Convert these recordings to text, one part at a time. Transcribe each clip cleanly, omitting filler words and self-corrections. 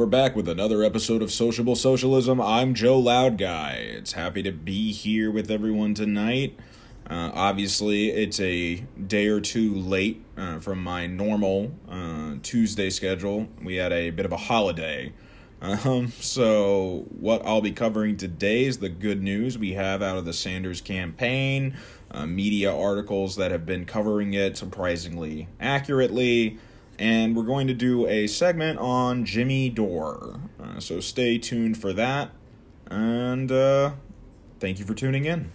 we're back with another episode of Sociable Socialism. I'm Joe Loud Guy. It's happy to be here with everyone tonight. Obviously, it's a day or two late from my normal Tuesday schedule. We had a bit of a holiday. So what I'll be covering today is the good news we have out of the Sanders campaign, media articles that have been covering it surprisingly accurately, and we're going to do a segment on Jimmy Dore. So stay tuned for that, and thank you for tuning in.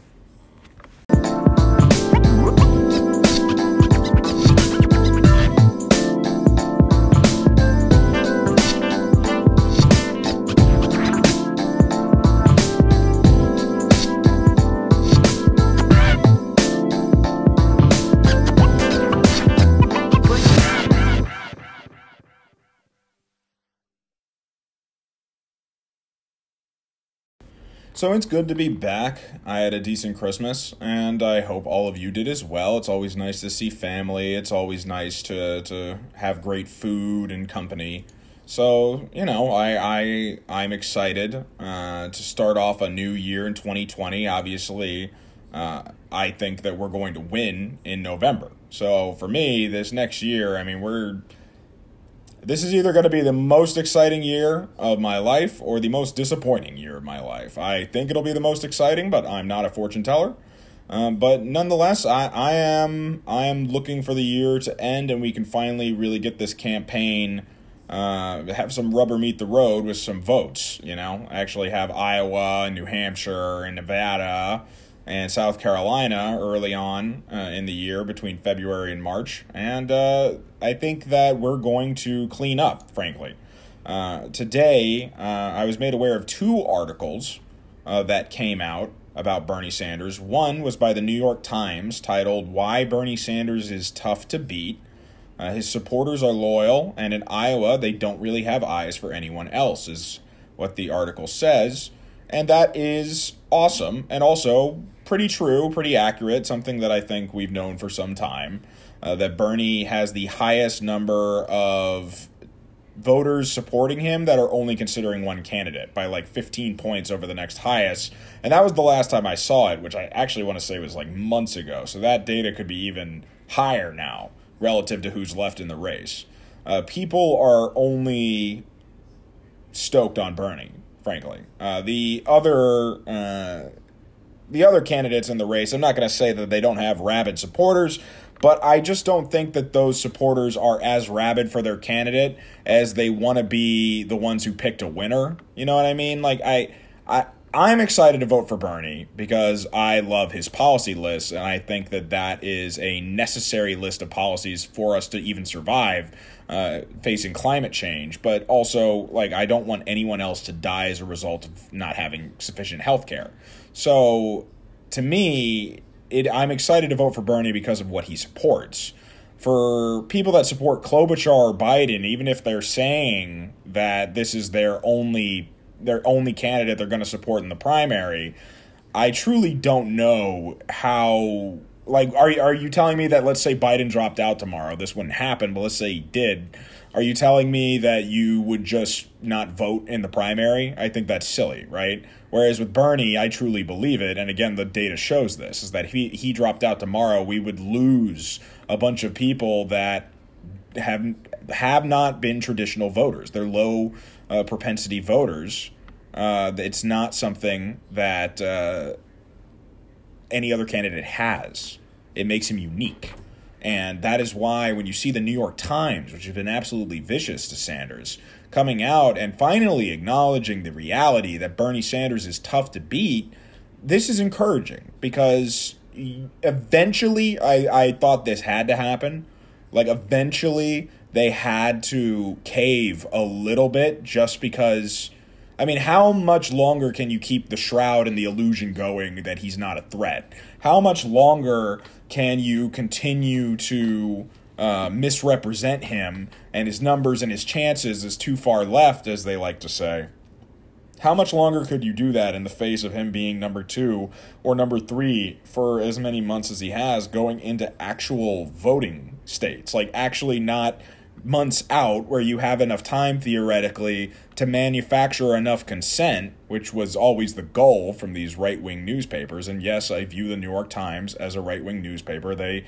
So it's good to be back. I had a decent Christmas, and I hope all of you did as well. It's always nice to see family. It's always nice to have great food and company. So, I'm excited to start off a new year in 2020. Obviously, I think that we're going to win in November. So for me, this next year, this is either going to be the most exciting year of my life or the most disappointing year of my life. I think it'll be the most exciting, but I'm not a fortune teller. But nonetheless, I am looking for the year to end and we can finally really get this campaign, have some rubber meet the road with some votes, actually have Iowa and New Hampshire and Nevada and South Carolina early on in the year between February and March. And I think that we're going to clean up, frankly. Today, I was made aware of two articles that came out about Bernie Sanders. One was by the New York Times titled, "Why Bernie Sanders is Tough to Beat. His supporters are loyal, and in Iowa, they don't really have eyes for anyone else," is what the article says. And that is awesome, and also pretty true, pretty accurate, something that I think we've known for some time, that Bernie has the highest number of voters supporting him that are only considering one candidate by like 15 points over the next highest. And that was the last time I saw it, which I actually want to say was like months ago. So that data could be even higher now relative to who's left in the race. People are only stoked on Bernie, frankly. The other candidates in the race, I'm not going to say that they don't have rabid supporters, but I just don't think that those supporters are as rabid for their candidate as they want to be the ones who picked a winner. You know what I mean? Like, I'm excited to vote for Bernie because I love his policy list, and I think that that is a necessary list of policies for us to even survive facing climate change. But also, I don't want anyone else to die as a result of not having sufficient health care. So, to me, I'm excited to vote for Bernie because of what he supports. For people that support Klobuchar or Biden, even if they're saying that this is their only candidate they're going to support in the primary, I truly don't know how. Are you telling me that, let's say Biden dropped out tomorrow, this wouldn't happen, but let's say he did, are you telling me that you would just not vote in the primary? I think that's silly, right? Whereas with Bernie, I truly believe it, and again, the data shows this, is that if he dropped out tomorrow, we would lose a bunch of people that have not been traditional voters. They're low propensity voters. It's not something that any other candidate has. It makes him unique. And that is why when you see the New York Times, which has been absolutely vicious to Sanders, coming out and finally acknowledging the reality that Bernie Sanders is tough to beat, this is encouraging because eventually I thought this had to happen. Eventually they had to cave a little bit just because, how much longer can you keep the shroud and the illusion going that he's not a threat? How much longer can you continue to misrepresent him and his numbers and his chances as too far left, as they like to say? How much longer could you do that in the face of him being number 2 or number 3 for as many months as he has going into actual voting states? Actually not months out where you have enough time theoretically to manufacture enough consent, which was always the goal from these right-wing newspapers. And yes, I view the New York Times as a right-wing newspaper. They,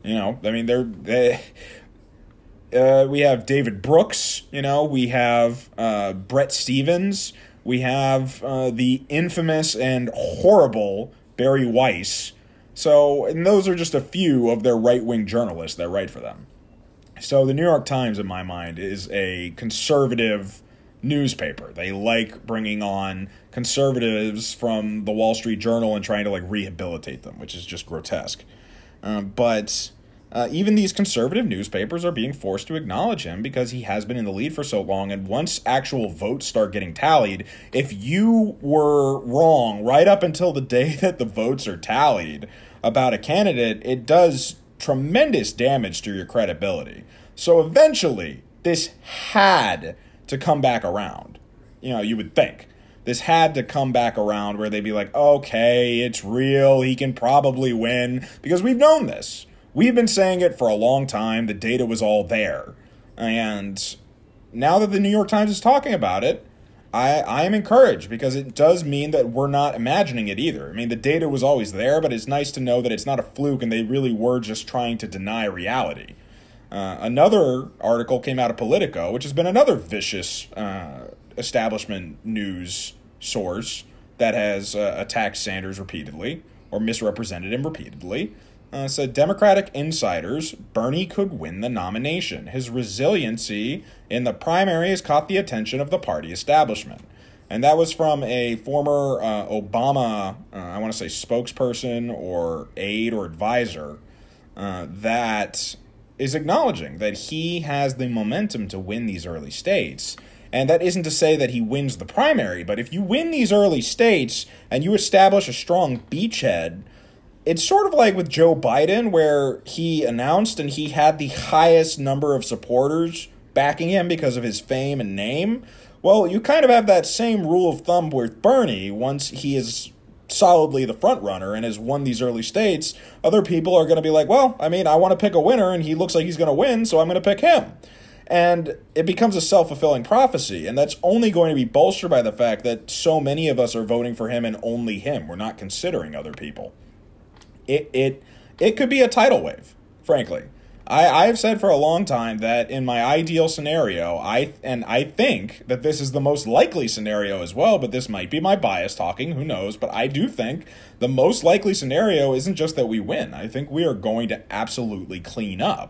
we have David Brooks, we have Brett Stevens, we have the infamous and horrible Barry Weiss. So, and those are just a few of their right-wing journalists that write for them. So the New York Times, in my mind, is a conservative newspaper. They like bringing on conservatives from the Wall Street Journal and trying to rehabilitate them, which is just grotesque. But even these conservative newspapers are being forced to acknowledge him because he has been in the lead for so long. And once actual votes start getting tallied, if you were wrong right up until the day that the votes are tallied about a candidate, it does tremendous damage to your credibility. So eventually, this had to come back around. You would think. This had to come back around where they'd be like, okay, it's real, he can probably win. Because we've known this. We've been saying it for a long time. The data was all there. And now that the New York Times is talking about it, I am encouraged because it does mean that we're not imagining it either. I mean, the data was always there, but it's nice to know that it's not a fluke and they really were just trying to deny reality. Another article came out of Politico, which has been another vicious establishment news source that has attacked Sanders repeatedly or misrepresented him repeatedly. Said Democratic insiders, Bernie could win the nomination. His resiliency in the primaries caught the attention of the party establishment. And that was from a former Obama, I want to say spokesperson or aide or advisor that is acknowledging that he has the momentum to win these early states. And that isn't to say that he wins the primary, but if you win these early states and you establish a strong beachhead, it's sort of like with Joe Biden, where he announced and he had the highest number of supporters backing him because of his fame and name. Well, you kind of have that same rule of thumb with Bernie. Once he is solidly the front runner and has won these early states, other people are going to be like, well, I want to pick a winner and he looks like he's going to win, so I'm going to pick him. And it becomes a self-fulfilling prophecy, and that's only going to be bolstered by the fact that so many of us are voting for him and only him. We're not considering other people. It could be a tidal wave, frankly. I've said for a long time that in my ideal scenario, I think that this is the most likely scenario as well, but this might be my bias talking, who knows, but I do think the most likely scenario isn't just that we win. I think we are going to absolutely clean up.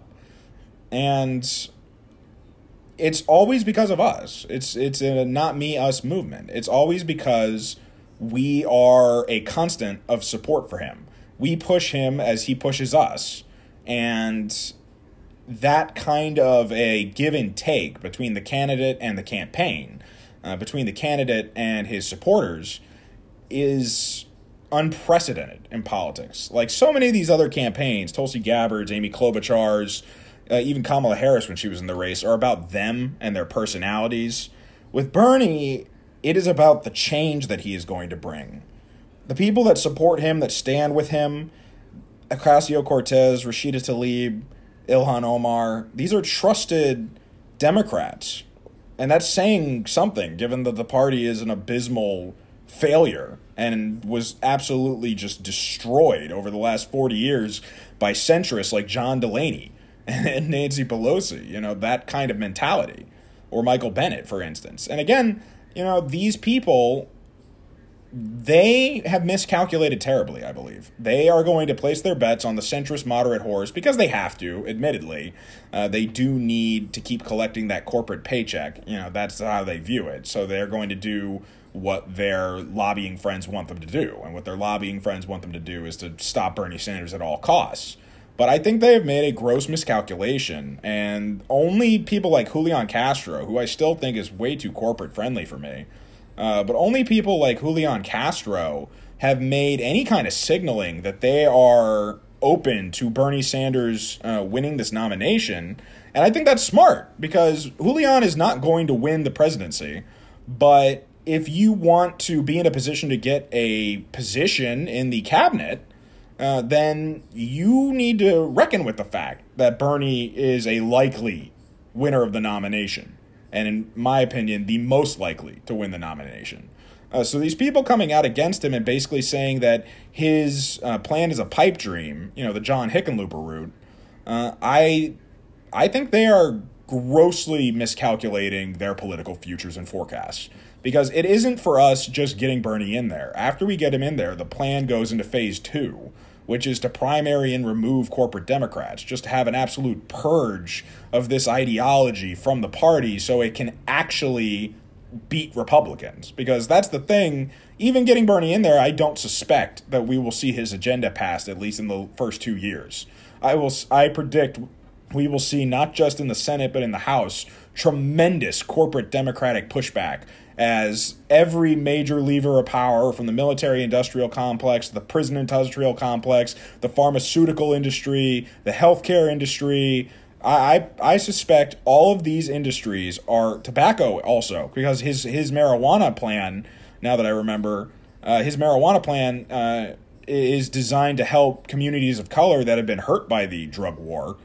And it's always because of us. It's a not me, us movement. It's always because we are a constant of support for him. We push him as he pushes us. And that kind of a give and take between the candidate and the campaign, between the candidate and his supporters, is unprecedented in politics. Like so many of these other campaigns, Tulsi Gabbard's, Amy Klobuchar's, even Kamala Harris when she was in the race, are about them and their personalities. With Bernie, it is about the change that he is going to bring. The people that support him, that stand with him, Ocasio-Cortez, Rashida Tlaib, Ilhan Omar, these are trusted Democrats. And that's saying something, given that the party is an abysmal failure and was absolutely just destroyed over the last 40 years by centrists like John Delaney and Nancy Pelosi, that kind of mentality. Or Michael Bennet, for instance. And again, these people, they have miscalculated terribly, I believe. They are going to place their bets on the centrist moderate horse because they have to, admittedly. They do need to keep collecting that corporate paycheck. That's how they view it. So they're going to do what their lobbying friends want them to do. And what their lobbying friends want them to do is to stop Bernie Sanders at all costs. But I think they have made a gross miscalculation, and only people like Julian Castro, who I still think is way too corporate friendly for me, but only people like Julian Castro have made any kind of signaling that they are open to Bernie Sanders winning this nomination. And I think that's smart, because Julian is not going to win the presidency. But if you want to be in a position to get a position in the cabinet, then you need to reckon with the fact that Bernie is a likely winner of the nomination. And in my opinion, the most likely to win the nomination. So these people coming out against him and basically saying that his plan is a pipe dream, the John Hickenlooper route, I think they are grossly miscalculating their political futures and forecasts. Because it isn't for us just getting Bernie in there. After we get him in there, the plan goes into phase 2, which is to primary and remove corporate Democrats, just to have an absolute purge of this ideology from the party so it can actually beat Republicans. Because that's the thing, even getting Bernie in there, I don't suspect that we will see his agenda passed, at least in the first 2 years. I predict we will see, not just in the Senate, but in the House, tremendous corporate Democratic pushback as every major lever of power, from the military-industrial complex, the prison-industrial complex, the pharmaceutical industry, the healthcare industry, I suspect all of these industries are tobacco also, because his marijuana plan, now that I remember, his marijuana plan is designed to help communities of color that have been hurt by the drug war,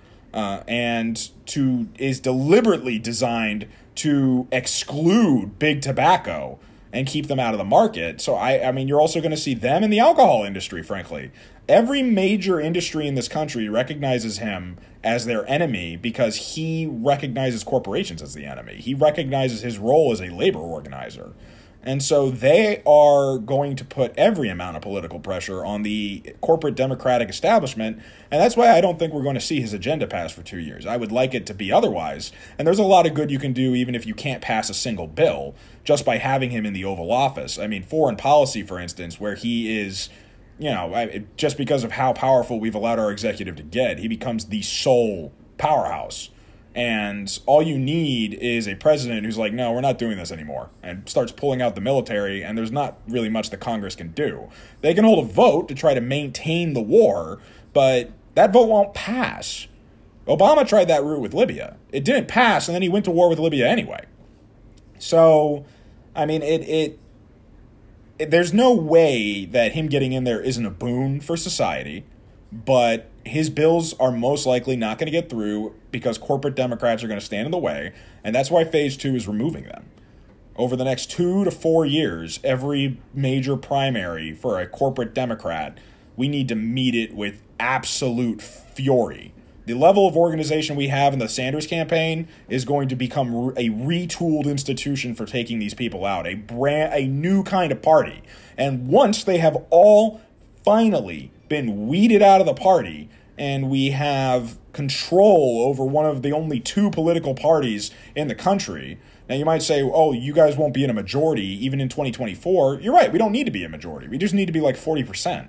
and is deliberately designed to exclude big tobacco and keep them out of the market. So, I mean, you're also going to see them in the alcohol industry, frankly. Every major industry in this country recognizes him as their enemy because he recognizes corporations as the enemy. He recognizes his role as a labor organizer. And so they are going to put every amount of political pressure on the corporate Democratic establishment, and that's why I don't think we're going to see his agenda pass for 2 years. I would like it to be otherwise, and there's a lot of good you can do even if you can't pass a single bill just by having him in the Oval Office. I mean, foreign policy, for instance, where he is, just because of how powerful we've allowed our executive to get, he becomes the sole powerhouse. And all you need is a president who's like, no, we're not doing this anymore, and starts pulling out the military, and there's not really much that Congress can do. They can hold a vote to try to maintain the war, but that vote won't pass. Obama tried that route with Libya. It didn't pass, and then he went to war with Libya anyway. So, I mean, there's no way that him getting in there isn't a boon for society, but his bills are most likely not going to get through because corporate Democrats are going to stand in the way, and that's why phase 2 is removing them. Over the next 2 to 4 years, every major primary for a corporate Democrat, we need to meet it with absolute fury. The level of organization we have in the Sanders campaign is going to become a retooled institution for taking these people out, a new kind of party. And once they have all finally been weeded out of the party, and we have control over one of the only 2 political parties in the country. Now, you might say, oh, you guys won't be in a majority even in 2024. You're right. We don't need to be a majority. We just need to be like 40%,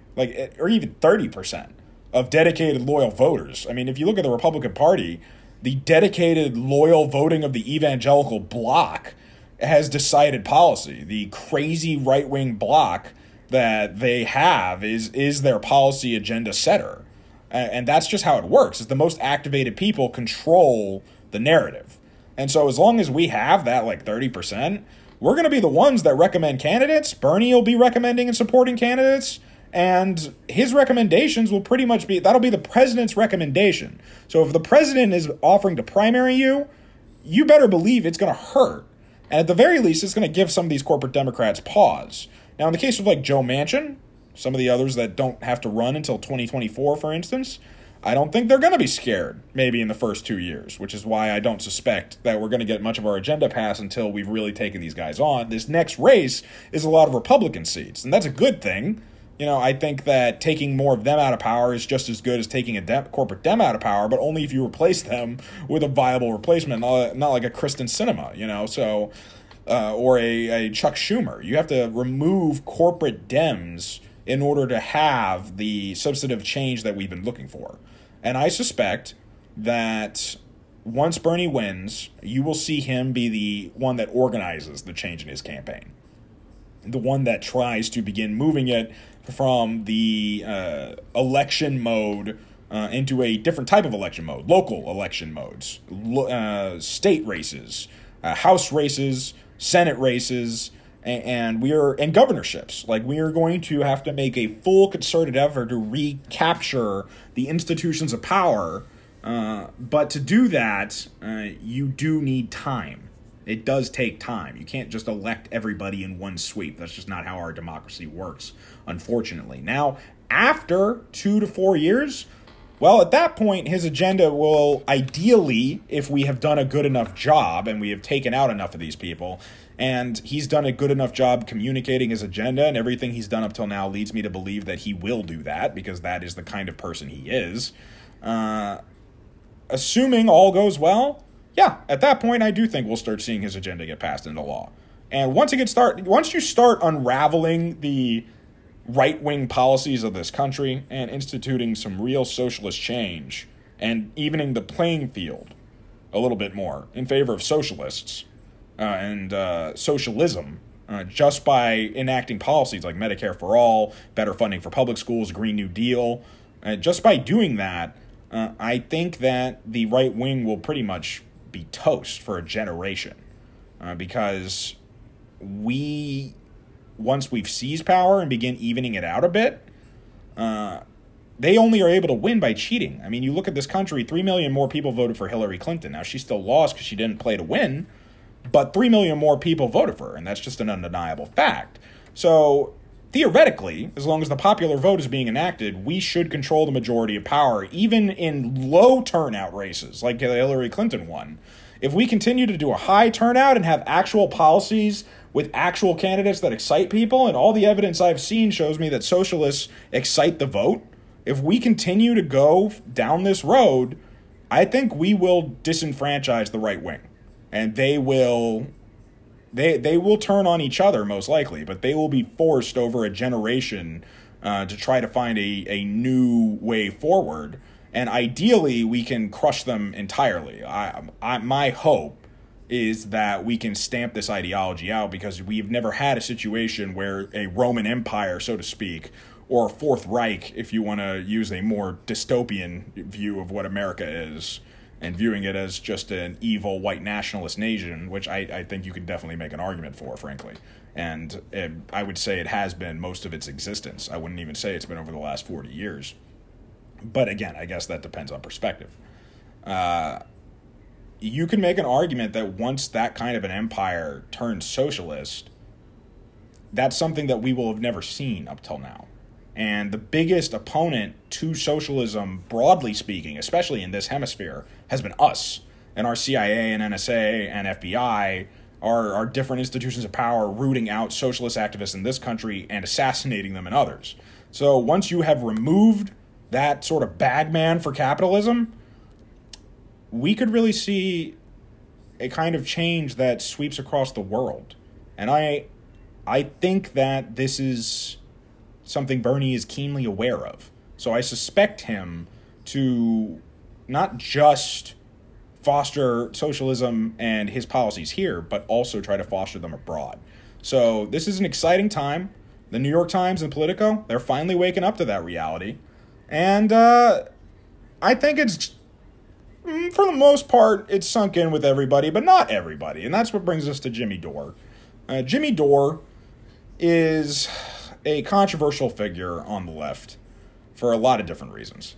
or even 30% of dedicated, loyal voters. I mean, if you look at the Republican Party, the dedicated, loyal voting of the evangelical bloc has decided policy. The crazy right-wing bloc that they have is their policy agenda setter. And that's just how it works. Is the most activated people control the narrative. And so as long as we have that 30%, we're going to be the ones that recommend candidates. Bernie will be recommending and supporting candidates. And his recommendations will pretty much that'll be the president's recommendation. So if the president is offering to primary you, you better believe it's going to hurt. And at the very least, it's going to give some of these corporate Democrats pause. Now, in the case of Joe Manchin, some of the others that don't have to run until 2024, for instance, I don't think they're going to be scared maybe in the first 2 years, which is why I don't suspect that we're going to get much of our agenda passed until we've really taken these guys on. This next race is a lot of Republican seats, and that's a good thing. I think that taking more of them out of power is just as good as taking a corporate Dem out of power, but only if you replace them with a viable replacement, not like a Kristen Sinema, so... or a Chuck Schumer. You have to remove corporate Dems in order to have the substantive change that we've been looking for. And I suspect that once Bernie wins, you will see him be the one that organizes the change in his campaign. The one that tries to begin moving it from the election mode into a different type of election mode, local election modes, state races, House races, Senate races, and governorships. We are going to have to make a full concerted effort to recapture the institutions of power But to do that, you do need time. It does take time. You can't just elect everybody in one sweep. That's just not how our democracy works, unfortunately. Now, after 2 to 4 years, well, at that point, his agenda will ideally, if we have done a good enough job and we have taken out enough of these people, and he's done a good enough job communicating his agenda, and everything he's done up till now leads me to believe that he will do that, because that is the kind of person he is. Assuming all goes well, yeah, at that point, I do think we'll start seeing his agenda get passed into law. And once you start unraveling the right-wing policies of this country and instituting some real socialist change and evening the playing field a little bit more in favor of socialists and socialism, just by enacting policies like Medicare for all, better funding for public schools, Green New Deal, just by doing that, I think that the right wing will pretty much be toast for a generation, because once we've seized power and begin evening it out a bit, they only are able to win by cheating. I mean, you look at this country, 3 million more people voted for Hillary Clinton. Now, she still lost because she didn't play to win, but 3 million more people voted for her, and that's just an undeniable fact. So, theoretically, as long as the popular vote is being enacted, we should control the majority of power, even in low turnout races like Hillary Clinton won. If we continue to do a high turnout and have actual policies with actual candidates that excite people, and all the evidence I've seen shows me that socialists excite the vote, if we continue to go down this road, I think we will disenfranchise the right wing. And they will turn on each other, most likely, but they will be forced over a generation to try to find a new way forward. And ideally, we can crush them entirely. My hope is that we can stamp this ideology out, because we've never had a situation where a Roman Empire, so to speak, or a Fourth Reich, if you want to use a more dystopian view of what America is, and viewing it as just an evil white nationalist nation, which I think you could definitely make an argument for, frankly. And I would say it has been most of its existence. I wouldn't even say it's been over the last 40 years. But again, I guess that depends on perspective. You can make an argument that once that kind of an empire turns socialist, that's something that we will have never seen up till now. And the biggest opponent to socialism, broadly speaking, especially in this hemisphere, has been us. And our CIA and NSA and FBI are different institutions of power rooting out socialist activists in this country and assassinating them in others. So once you have removed that sort of bagman for capitalism, we could really see a kind of change that sweeps across the world. And I think that this is something Bernie is keenly aware of. So I suspect him to not just foster socialism and his policies here, but also try to foster them abroad. So this is an exciting time. The New York Times and Politico, they're finally waking up to that reality. And I think it's, for the most part, it's sunk in with everybody, but not everybody. And that's what brings us to Jimmy Dore. Jimmy Dore is a controversial figure on the left for a lot of different reasons.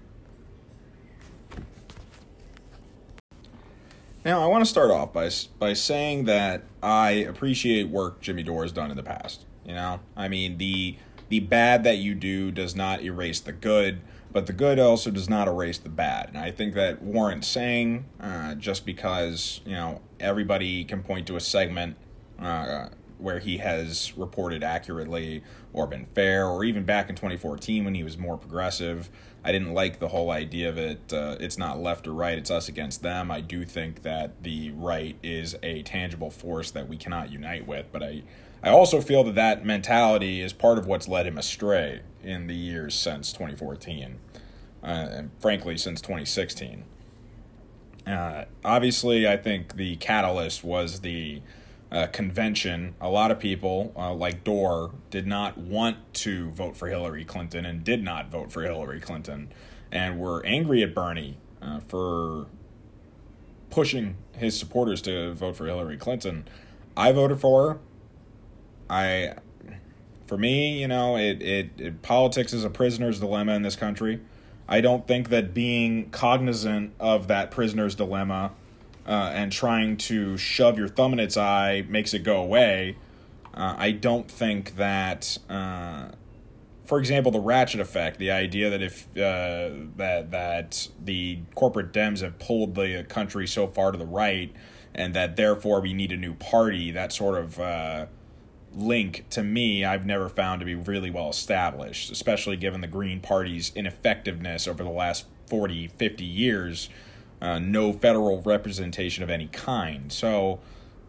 Now, I want to start off by saying that I appreciate work Jimmy Dore has done in the past. You know, I mean, the bad that you do does not erase the good, but the good also does not erase the bad. And I think that warrants saying, just because, you know, everybody can point to a segment where he has reported accurately or been fair, or even back in 2014 when he was more progressive. I didn't like the whole idea of it. It's not left or right, it's us against them. I do think that the right is a tangible force that we cannot unite with, but I also feel that that mentality is part of what's led him astray in the years since 2014, and frankly since 2016. Obviously, I think the catalyst was the convention. A lot of people, like Dore, did not want to vote for Hillary Clinton and did not vote for Hillary Clinton, and were angry at Bernie for pushing his supporters to vote for Hillary Clinton. I voted for her. For me, you know, politics is a prisoner's dilemma in this country. I don't think that being cognizant of that prisoner's dilemma and trying to shove your thumb in its eye makes it go away. I don't think that, for example, the ratchet effect, the idea that if that the corporate Dems have pulled the country so far to the right, and that therefore we need a new party, that sort of link, to me, I've never found to be really well established, especially given the Green Party's ineffectiveness over the last 40, 50 years. No federal representation of any kind. So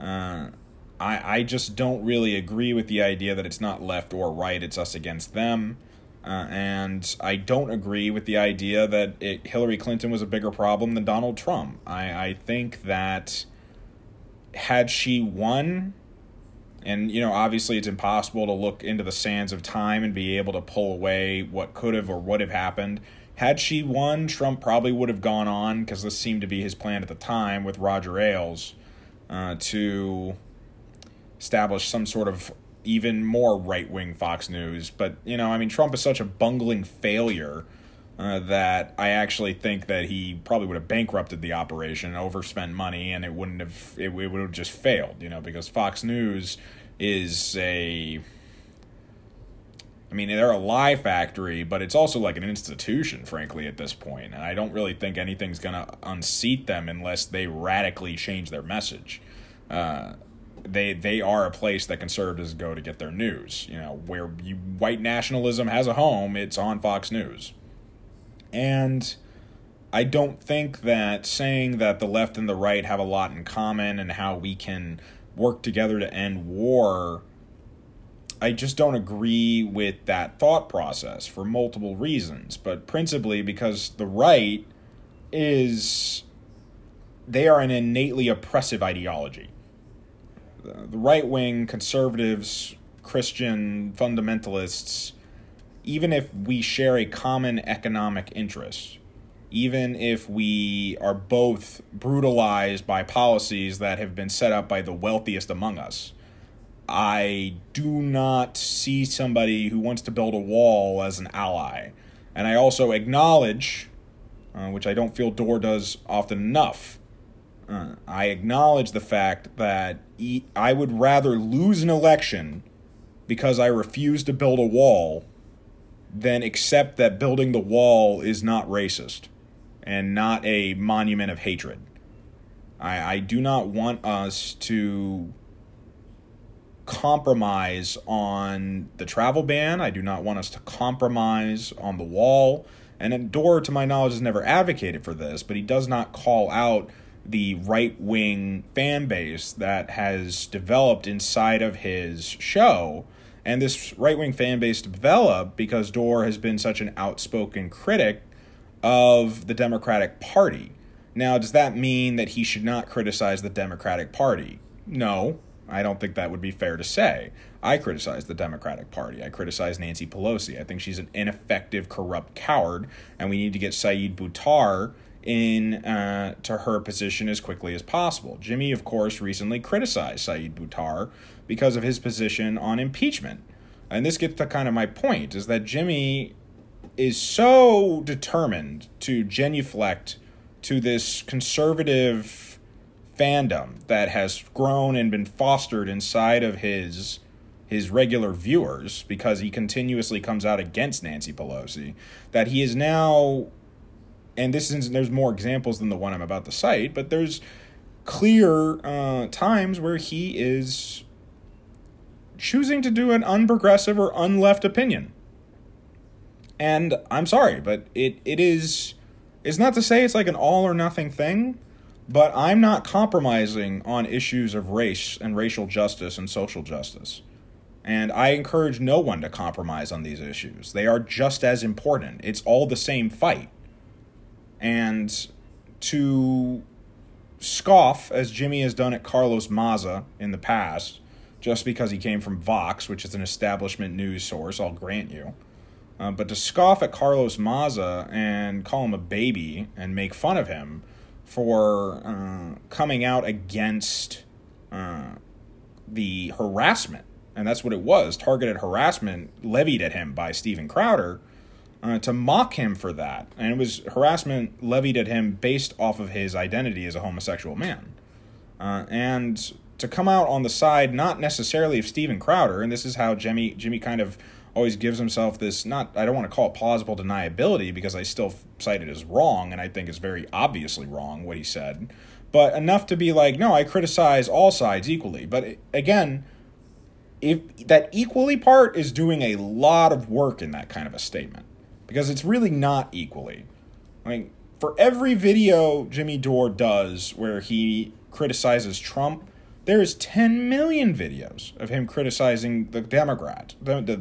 I just don't really agree with the idea that it's not left or right, it's us against them. And I don't agree with the idea that Hillary Clinton was a bigger problem than Donald Trump. I think that had she won, and, obviously it's impossible to look into the sands of time and be able to pull away what could have or would have happened. Had she won, Trump probably would have gone on, because this seemed to be his plan at the time with Roger Ailes, to establish some sort of even more right-wing Fox News. But, Trump is such a bungling failure that I actually think that he probably would have bankrupted the operation, overspent money, and it would have just failed, because Fox News is they're a lie factory, but it's also like an institution, frankly, at this point. And I don't really think anything's going to unseat them unless they radically change their message. They are a place that conservatives go to get their news. Where white nationalism has a home, it's on Fox News. And I don't think that saying that the left and the right have a lot in common and how we can work together to end war, I just don't agree with that thought process for multiple reasons, but principally because the right they are an innately oppressive ideology. The right-wing conservatives, Christian fundamentalists, even if we share a common economic interest, even if we are both brutalized by policies that have been set up by the wealthiest among us, I do not see somebody who wants to build a wall as an ally. And I also acknowledge, which I don't feel Dore does often enough, I acknowledge the fact that I would rather lose an election because I refuse to build a wall than accept that building the wall is not racist and not a monument of hatred. I do not want us to compromise on the travel ban. I do not want us to compromise on the wall. And Dore, to my knowledge, has never advocated for this, but he does not call out the right-wing fan base that has developed inside of his show. And this right-wing fan base developed because Dore has been such an outspoken critic of the Democratic Party. Now, does that mean that he should not criticize the Democratic Party? No, I don't think that would be fair to say. I criticize the Democratic Party. I criticize Nancy Pelosi. I think she's an ineffective, corrupt coward, and we need to get Saeed Buttar in to her position as quickly as possible. Jimmy, of course, recently criticized Saeed Buttar because of his position on impeachment. And this gets to kind of my point, is that Jimmy is so determined to genuflect to this conservative fandom that has grown and been fostered inside of his regular viewers, because he continuously comes out against Nancy Pelosi, that he is now, and there's more examples than the one I'm about to cite, but there's clear times where he is choosing to do an unprogressive or unleft opinion. And I'm sorry, but it's not to say it's like an all or nothing thing, but I'm not compromising on issues of race and racial justice and social justice. And I encourage no one to compromise on these issues. They are just as important. It's all the same fight. And to scoff, as Jimmy has done at Carlos Maza in the past, just because he came from Vox, which is an establishment news source, I'll grant you. But to scoff at Carlos Maza and call him a baby and make fun of him for coming out against the harassment, and that's what it was, targeted harassment levied at him by Steven Crowder, to mock him for that. And it was harassment levied at him based off of his identity as a homosexual man. And to come out on the side, not necessarily of Steven Crowder, and this is how Jimmy kind of always gives himself this, not, I don't want to call it plausible deniability, because I still cite it as wrong, and I think it's very obviously wrong what he said, but enough to be like, no, I criticize all sides equally. But again, if that equally part is doing a lot of work in that kind of a statement, because it's really not equally. Like, for every video Jimmy Dore does where he criticizes Trump, there is 10 million videos of him criticizing the Democrats.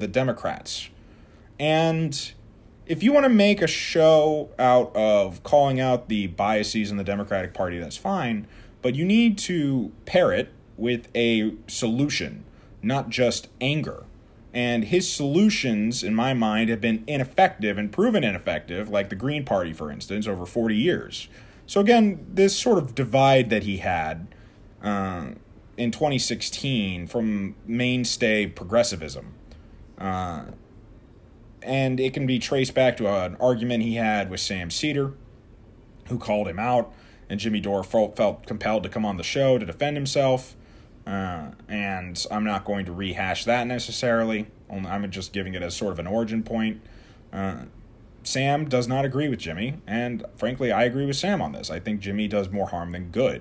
And if you want to make a show out of calling out the biases in the Democratic Party, that's fine, but you need to pair it with a solution, not just anger. And his solutions, in my mind, have been ineffective and proven ineffective, like the Green Party, for instance, over 40 years. So again, this sort of divide that he had in 2016 from mainstay progressivism, and it can be traced back to an argument he had with Sam Seder, who called him out, and Jimmy Dore felt compelled to come on the show to defend himself. And I'm not going to rehash that necessarily. I'm just giving it as sort of an origin point. Sam does not agree with Jimmy, and frankly, I agree with Sam on this. I think Jimmy does more harm than good.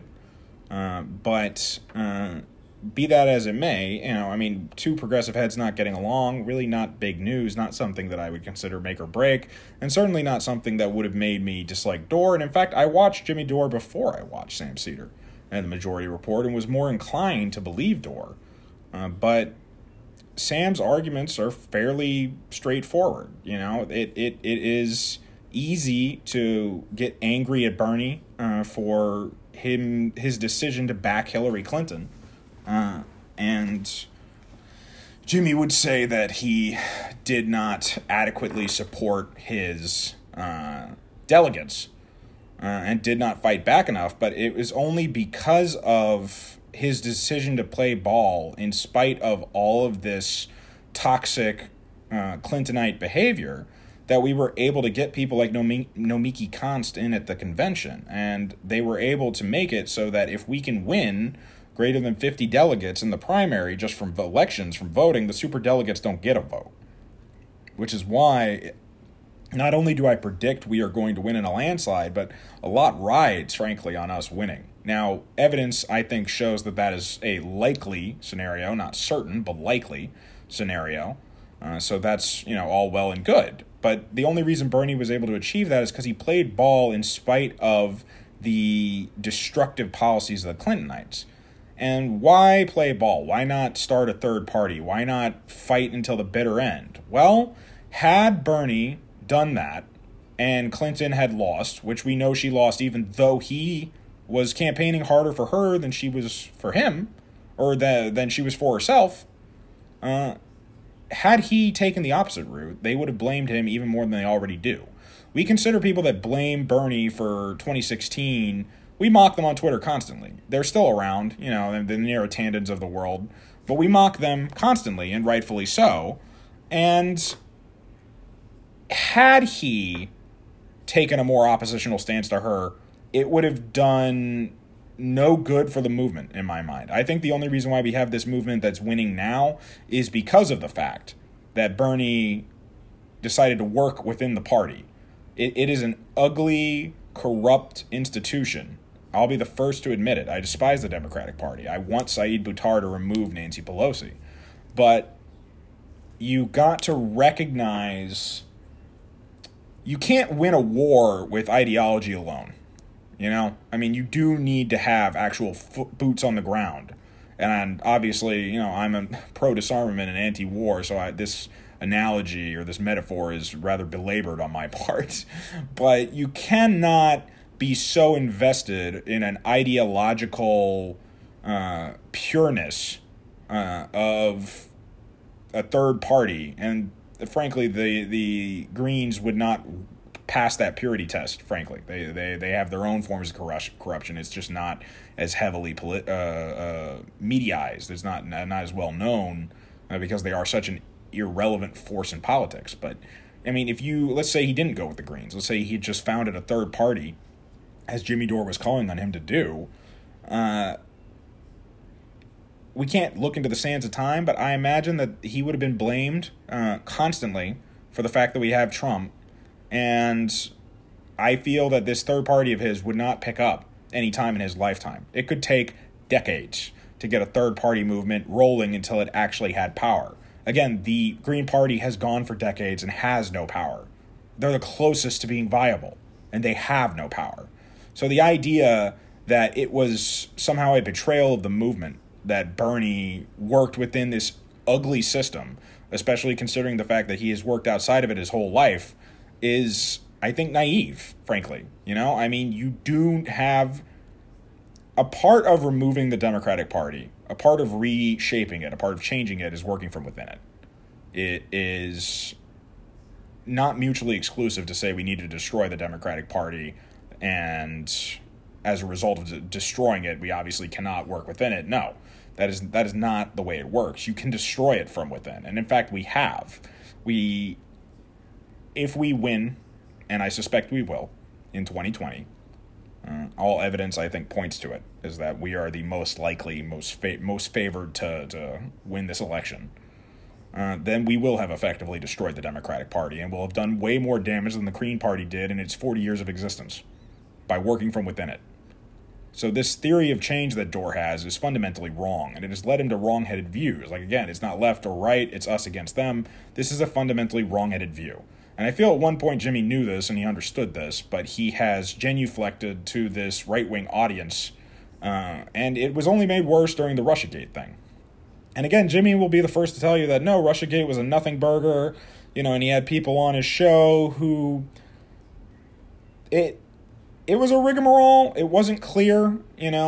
But be that as it may, two progressive heads not getting along, really not big news, not something that I would consider make or break, and certainly not something that would have made me dislike Dore. And in fact, I watched Jimmy Dore before I watched Sam Seder and the Majority Report, and was more inclined to believe Dore. But Sam's arguments are fairly straightforward. It is easy to get angry at Bernie for his decision to back Hillary Clinton. And Jimmy would say that he did not adequately support his delegates and did not fight back enough, but it was only because of his decision to play ball in spite of all of this toxic Clintonite behavior that we were able to get people like Nomiki Konst in at the convention. And they were able to make it so that if we can win greater than 50 delegates in the primary just from elections, from voting, the superdelegates don't get a vote. Which is why not only do I predict we are going to win in a landslide, but a lot rides, frankly, on us winning. Now, evidence, I think, shows that that is a likely scenario, not certain, but likely scenario. So that's, all well and good. But the only reason Bernie was able to achieve that is because he played ball in spite of the destructive policies of the Clintonites. And why play ball? Why not start a third party? Why not fight until the bitter end? Well, had Bernie done that and Clinton had lost, which we know she lost even though he was campaigning harder for her than she was for him, or than she was for herself, had he taken the opposite route, they would have blamed him even more than they already do. We consider people that blame Bernie for 2016, we mock them on Twitter constantly. They're still around, the Neera Tandons of the world, but we mock them constantly, and rightfully so. And had he taken a more oppositional stance to her, it would have done no good for the movement, in my mind. I think the only reason why we have this movement that's winning now is because of the fact that Bernie decided to work within the party. It is an ugly, corrupt institution. I'll be the first to admit it. I despise the Democratic Party. I want Saeed Buttar to remove Nancy Pelosi. But you got to recognize you can't win a war with ideology alone. You do need to have actual boots on the ground. And obviously, I'm a pro-disarmament and anti-war, so this analogy or this metaphor is rather belabored on my part. But you cannot be so invested in an ideological pureness of a third party. And frankly, the Greens would not pass that purity test, frankly. They have their own forms of corruption. It's just not as heavily mediaized. It's not as well known because they are such an irrelevant force in politics. But I mean, let's say he didn't go with the Greens. Let's say he just founded a third party, as Jimmy Dore was calling on him to do. We can't look into the sands of time, but I imagine that he would have been blamed constantly for the fact that we have Trump. And I feel that this third party of his would not pick up any time in his lifetime. It could take decades to get a third party movement rolling until it actually had power. Again, the Green Party has gone for decades and has no power. They're the closest to being viable, and they have no power. So the idea that it was somehow a betrayal of the movement, that Bernie worked within this ugly system, especially considering the fact that he has worked outside of it his whole life, is, I think, naive, frankly. I mean, you do have a part of removing the Democratic Party, a part of reshaping it, a part of changing it is working from within it. It is not mutually exclusive to say we need to destroy the Democratic Party, and as a result of destroying it, we obviously cannot work within it. No, that is not the way it works. You can destroy it from within, and in fact, we have. If we win, and I suspect we will, in 2020, all evidence, I think, points to it, is that we are the most likely, most favored to win this election. Then we will have effectively destroyed the Democratic Party, and will have done way more damage than the Green Party did in its 40 years of existence by working from within it. So this theory of change that Dore has is fundamentally wrong, and it has led him to wrong-headed views. Like, again, it's not left or right, it's us against them. This is a fundamentally wrong-headed view. And I feel at one point Jimmy knew this and he understood this, but he has genuflected to this right-wing audience, and it was only made worse during the Russiagate thing. And again, Jimmy will be the first to tell you that, no, Russiagate was a nothing burger, and he had people on his show who... It was a rigmarole. It wasn't clear.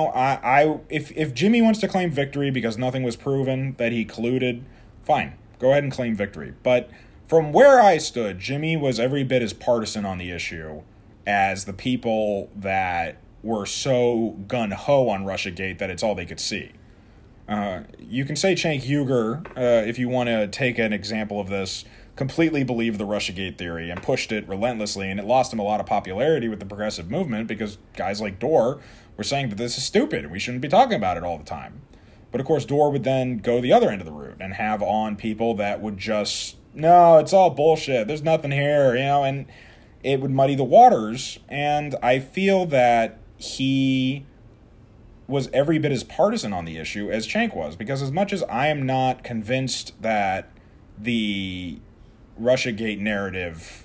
If Jimmy wants to claim victory because nothing was proven that he colluded, fine, go ahead and claim victory. But from where I stood, Jimmy was every bit as partisan on the issue as the people that were so gun-ho on Russiagate that it's all they could see. You can say Cenk Uygur, if you want to take an example of this, completely believed the Russiagate theory and pushed it relentlessly, and it lost him a lot of popularity with the progressive movement because guys like Dore were saying that this is stupid and we shouldn't be talking about it all the time. But of course, Dore would then go the other end of the route and have on people that would just, no, it's all bullshit, there's nothing here, and it would muddy the waters. And I feel that he was every bit as partisan on the issue as Cenk was, because as much as I am not convinced that the Russiagate narrative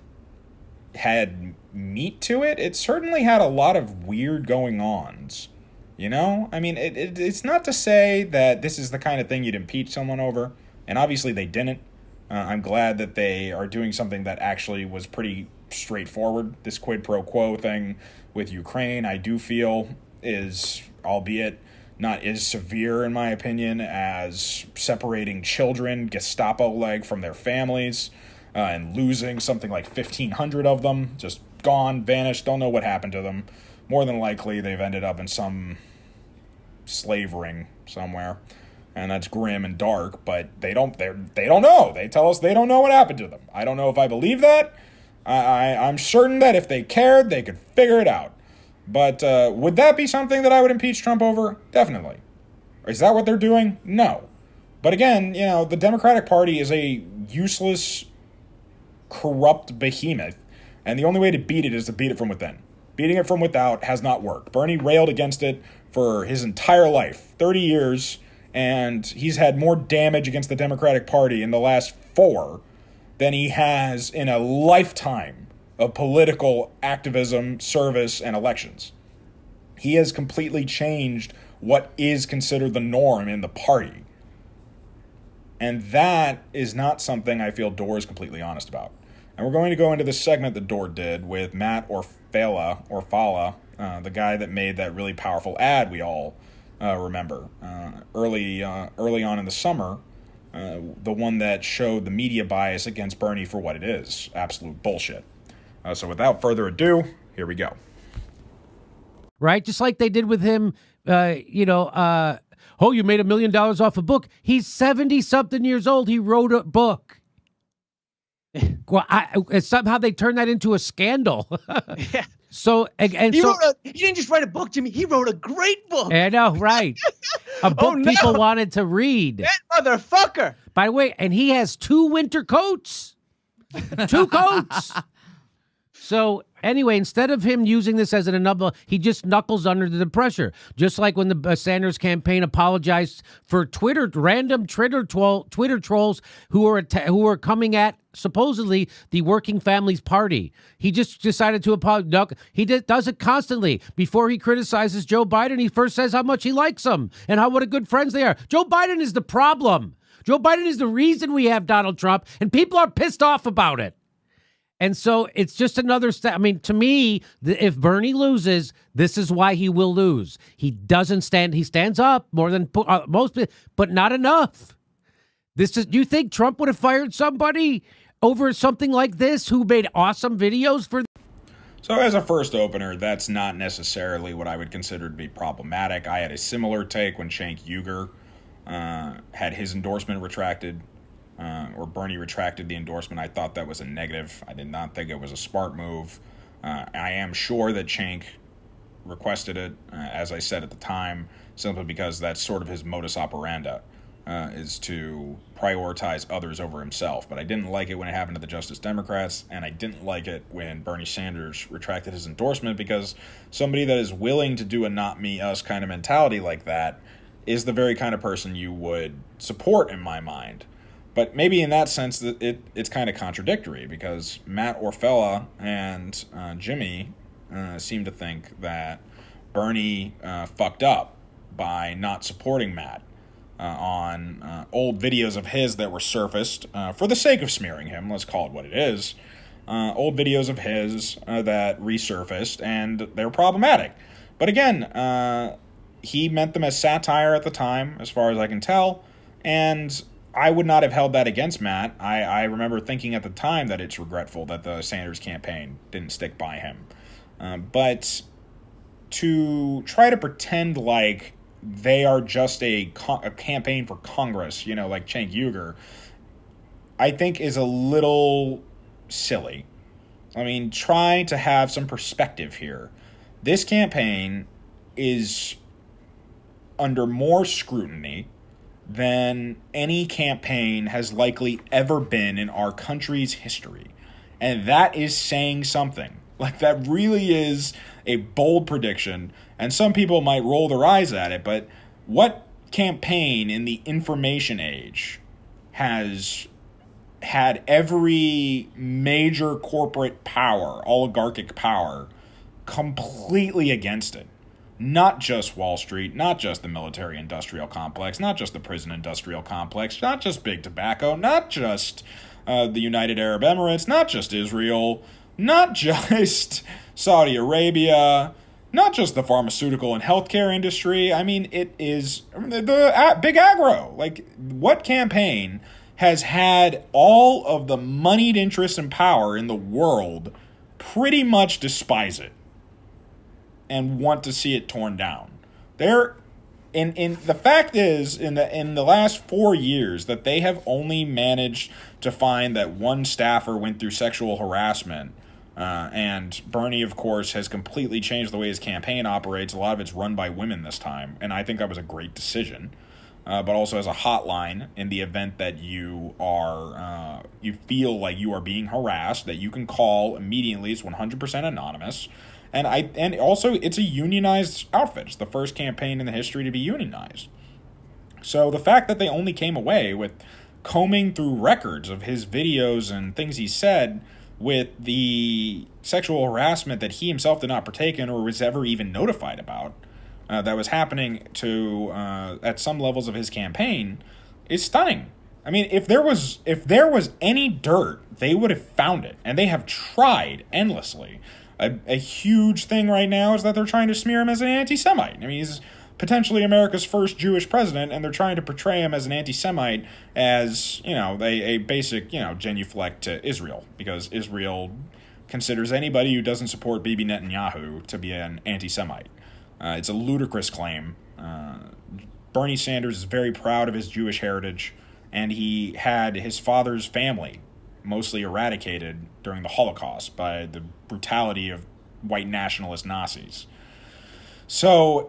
had meat to it, it certainly had a lot of weird going-ons. I mean, it's not to say that this is the kind of thing you'd impeach someone over, and obviously they didn't. I'm glad that they are doing something that actually was pretty straightforward. This quid pro quo thing with Ukraine, I do feel, is, albeit not as severe, in my opinion, as separating children, Gestapo-like, from their families, and losing something like 1,500 of them, just gone, vanished, don't know what happened to them. More than likely, they've ended up in some slave ring somewhere, and that's grim and dark, but they don't know. They tell us they don't know what happened to them. I don't know if I believe that. I'm certain that if they cared, they could figure it out. But would that be something that I would impeach Trump over? Definitely. Is that what they're doing? No. But again, the Democratic Party is a useless, corrupt behemoth, and the only way to beat it is to beat it from within. Beating it from without has not worked. Bernie railed against it for his entire life, 30 years, and he's had more damage against the Democratic Party in the last 4 than he has in a lifetime of political activism, service, and elections. He has completely changed what is considered the norm in the party. And that is not something I feel Dore is completely honest about. And we're going to go into this segment that Dore did with Matt Orfalea, the guy that made that really powerful ad we all remember early on in the summer, the one that showed the media bias against Bernie for what it is, absolute bullshit. So without further ado, here we go. Right? Just like they did with him, oh, you made $1 million off a book. He's 70-something years old. He wrote a book. Well, somehow they turned that into a scandal. Yeah. So and He so he didn't just write a book, Jimmy. He wrote a great book. I know, right? A book no. people wanted to read. That motherfucker. By the way, and he has 2 winter coats. 2 coats. So anyway, instead of him using this as an enabler, he just knuckles under the pressure. Just like when the Sanders campaign apologized for random Twitter trolls who were coming at supposedly the Working Families Party. He just decided to apologize. He does it constantly. Before he criticizes Joe Biden, he first says how much he likes him and what a good friends they are. Joe Biden is the problem. Joe Biden is the reason we have Donald Trump, and people are pissed off about it. And so it's just another step. I mean, to me, if Bernie loses, this is why he will lose. He doesn't stand. He stands up more than most, but not enough. Do you think Trump would have fired somebody over something like this who made awesome videos for? So as a first opener, that's not necessarily what I would consider to be problematic. I had a similar take when Cenk Uygur had his endorsement retracted. Or Bernie retracted the endorsement. I thought that was a negative. I did not think it was a smart move. I am sure that Cenk requested it, as I said at the time, simply because that's sort of his modus operandi, is to prioritize others over himself. But I didn't like it when it happened to the Justice Democrats, and I didn't like it when Bernie Sanders retracted his endorsement, because somebody that is willing to do a not me, us kind of mentality like that is the very kind of person you would support in my mind. But maybe in that sense, that it's kind of contradictory, because Matt Orfella and Jimmy seem to think that Bernie fucked up by not supporting Matt on old videos of his that were surfaced for the sake of smearing him. Let's call it what it is. Old videos of his that resurfaced, and they were problematic. But again, he meant them as satire at the time, as far as I can tell, and I would not have held that against Matt. I remember thinking at the time that it's regretful that the Sanders campaign didn't stick by him. But to try to pretend like they are just a campaign for Congress, like Cenk Uygur, I think is a little silly. I mean, try to have some perspective here. This campaign is under more scrutiny than any campaign has likely ever been in our country's history. And that is saying something. Like, that really is a bold prediction, and some people might roll their eyes at it, but what campaign in the information age has had every major corporate power, oligarchic power, completely against it? Not just Wall Street, not just the military-industrial complex, not just the prison-industrial complex, not just big tobacco, not just the United Arab Emirates, not just Israel, not just Saudi Arabia, not just the pharmaceutical and healthcare industry. I mean, it is the big agro. Like, what campaign has had all of the moneyed interests and power in the world pretty much despise it and want to see it torn down? The fact is, in the last 4 years, that they have only managed to find that one staffer went through sexual harassment, and Bernie, of course, has completely changed the way his campaign operates. A lot of it's run by women this time, and I think that was a great decision. But also as a hotline in the event that you are you feel like you are being harassed, that you can call immediately. It's 100% anonymous. And also, it's a unionized outfit. It's the first campaign in the history to be unionized. So the fact that they only came away with combing through records of his videos and things he said with the sexual harassment that he himself did not partake in or was ever even notified about, that was happening to at some levels of his campaign, is stunning. I mean, if there was any dirt, they would have found it, and they have tried endlessly. A huge thing right now is that they're trying to smear him as an anti-Semite. I mean, he's potentially America's first Jewish president, and they're trying to portray him as an anti-Semite, as, a basic, genuflect to Israel, because Israel considers anybody who doesn't support Bibi Netanyahu to be an anti-Semite. It's a ludicrous claim. Bernie Sanders is very proud of his Jewish heritage, and he had his father's family mostly eradicated during the Holocaust by the brutality of white nationalist Nazis. So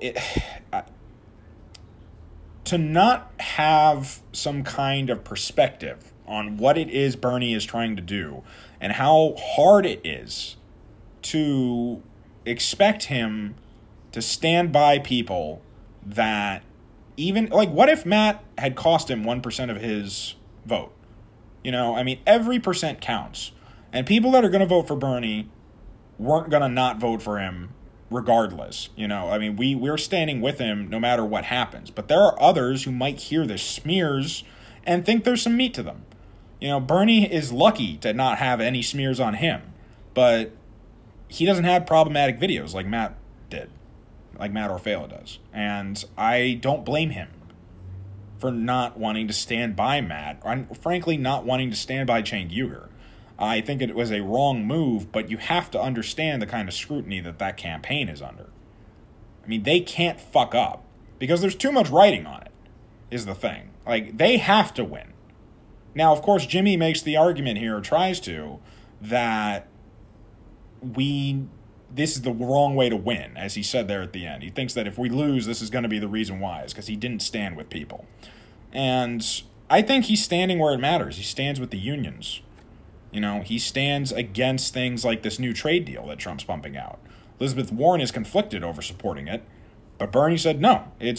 to not have some kind of perspective on what it is Bernie is trying to do and how hard it is to expect him to stand by people that even, like, what if Matt had cost him 1% of his vote? You know, I mean, every percent counts. And people that are going to vote for Bernie weren't going to not vote for him regardless. You know, I mean, we're standing with him no matter what happens. But there are others who might hear the smears and think there's some meat to them. You know, Bernie is lucky to not have any smears on him. But he doesn't have problematic videos like Matt did. Like Matt Orfalea does. And I don't blame him for not wanting to stand by Matt, or frankly not wanting to stand by Cenk Uygur. I think it was a wrong move, but you have to understand the kind of scrutiny that campaign is under. I mean, they can't fuck up because there's too much writing on it, is the thing. Like, they have to win. Now, of course, Jimmy makes the argument here, or tries to, that this is the wrong way to win, as he said there at the end. He thinks that if we lose, this is going to be the reason why, is because he didn't stand with people. And I think he's standing where it matters. He stands with the unions. You know, he stands against things like this new trade deal that Trump's pumping out. Elizabeth Warren is conflicted over supporting it, but Bernie said no. It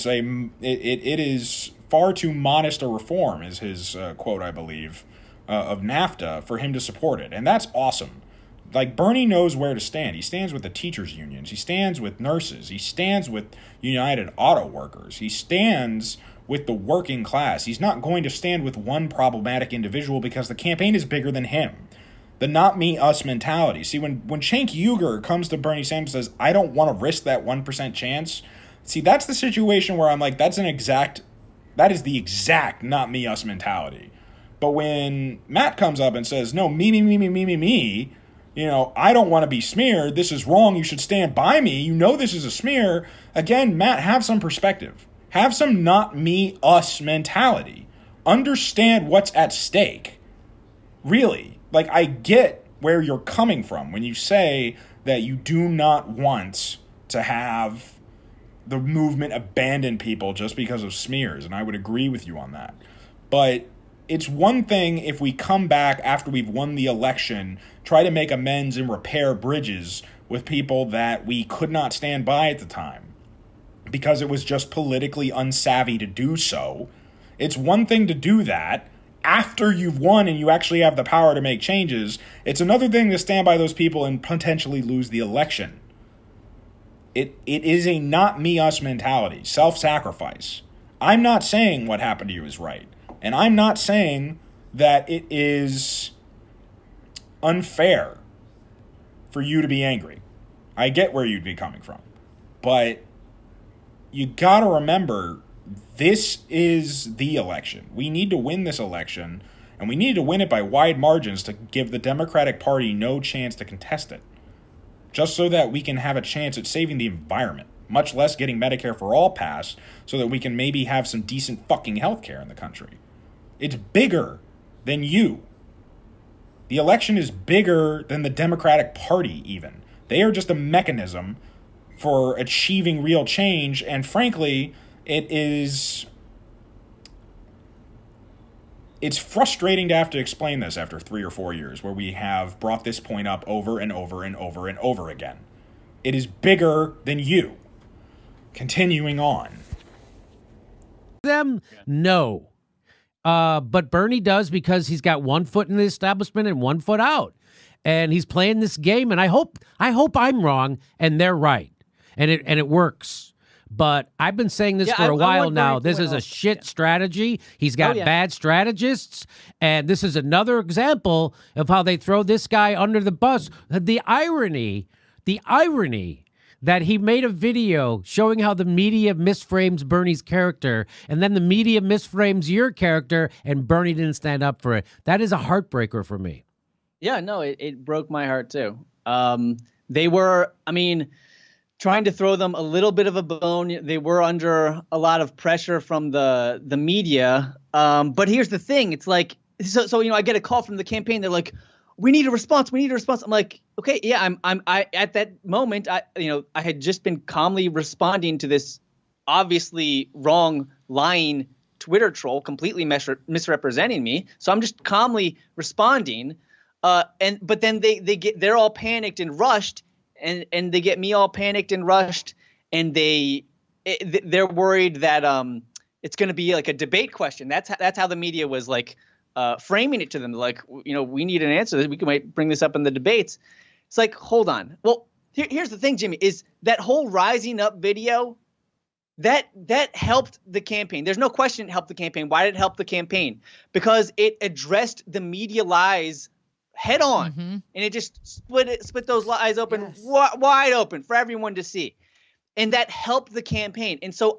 is far too modest a reform, is his quote, I believe, of NAFTA, for him to support it. And that's awesome. Like, Bernie knows where to stand. He stands with the teachers' unions. He stands with nurses. He stands with United Auto Workers. He stands with the working class. He's not going to stand with one problematic individual because the campaign is bigger than him. The not me, us mentality. See, when Cenk Uygur comes to Bernie Sanders and says, I don't want to risk that 1% chance, see, that's the situation where I'm like, that is the exact not me, us mentality. But when Matt comes up and says, no, me, you know, I don't want to be smeared. This is wrong. You should stand by me. You know this is a smear. Again, Matt, have some perspective. Have some not me, us mentality. Understand what's at stake. Really. Like, I get where you're coming from when you say that you do not want to have the movement abandon people just because of smears, and I would agree with you on that. But it's one thing if we come back after we've won the election, try to make amends and repair bridges with people that we could not stand by at the time because it was just politically unsavvy to do so. It's one thing to do that after you've won and you actually have the power to make changes. It's another thing to stand by those people and potentially lose the election. It is a not me, us mentality, self-sacrifice. I'm not saying what happened to you is right. And I'm not saying that it is unfair for you to be angry. I get where you'd be coming from. But you got to remember, this is the election. We need to win this election, and we need to win it by wide margins to give the Democratic Party no chance to contest it. Just so that we can have a chance at saving the environment, much less getting Medicare for All passed so that we can maybe have some decent fucking health care in the country. It's bigger than you. The election is bigger than the Democratic Party even. They are just a mechanism for achieving real change, and frankly, it's frustrating to have to explain this after 3 or 4 years where we have brought this point up over and over and over and over again. It is bigger than you. Continuing on. Them? No. But Bernie does because he's got one foot in the establishment and one foot out. And he's playing this game, and I hope I'm wrong and they're right. And it works. But I've been saying this for a while now. This is a shit strategy. He's got bad strategists. And this is another example of how they throw this guy under the bus. The irony that he made a video showing how the media misframes Bernie's character, and then the media misframes your character, and Bernie didn't stand up for it. That is a heartbreaker for me. Yeah, no, it broke my heart too. They were, trying to throw them a little bit of a bone. They were under a lot of pressure from the media. But here's the thing. It's like, so I get a call from the campaign. They're like, we need a response. We need a response. I'm like, okay, yeah, I at that moment, I had just been calmly responding to this obviously wrong, lying Twitter troll, completely misrepresenting me. So I'm just calmly responding. But then they're all panicked and rushed, and they get me all panicked and rushed, and they're worried that it's going to be like a debate question. That's how the media was like framing it to them. Like, we need an answer. We might bring this up in the debates. It's like, hold on. Well, here's the thing, Jimmy, is that whole Rising Up video that helped the campaign. There's no question it helped the campaign. Why did it help the campaign? Because it addressed the media lies head on, and it just split those lies open, wide open for everyone to see, and that helped the campaign. And so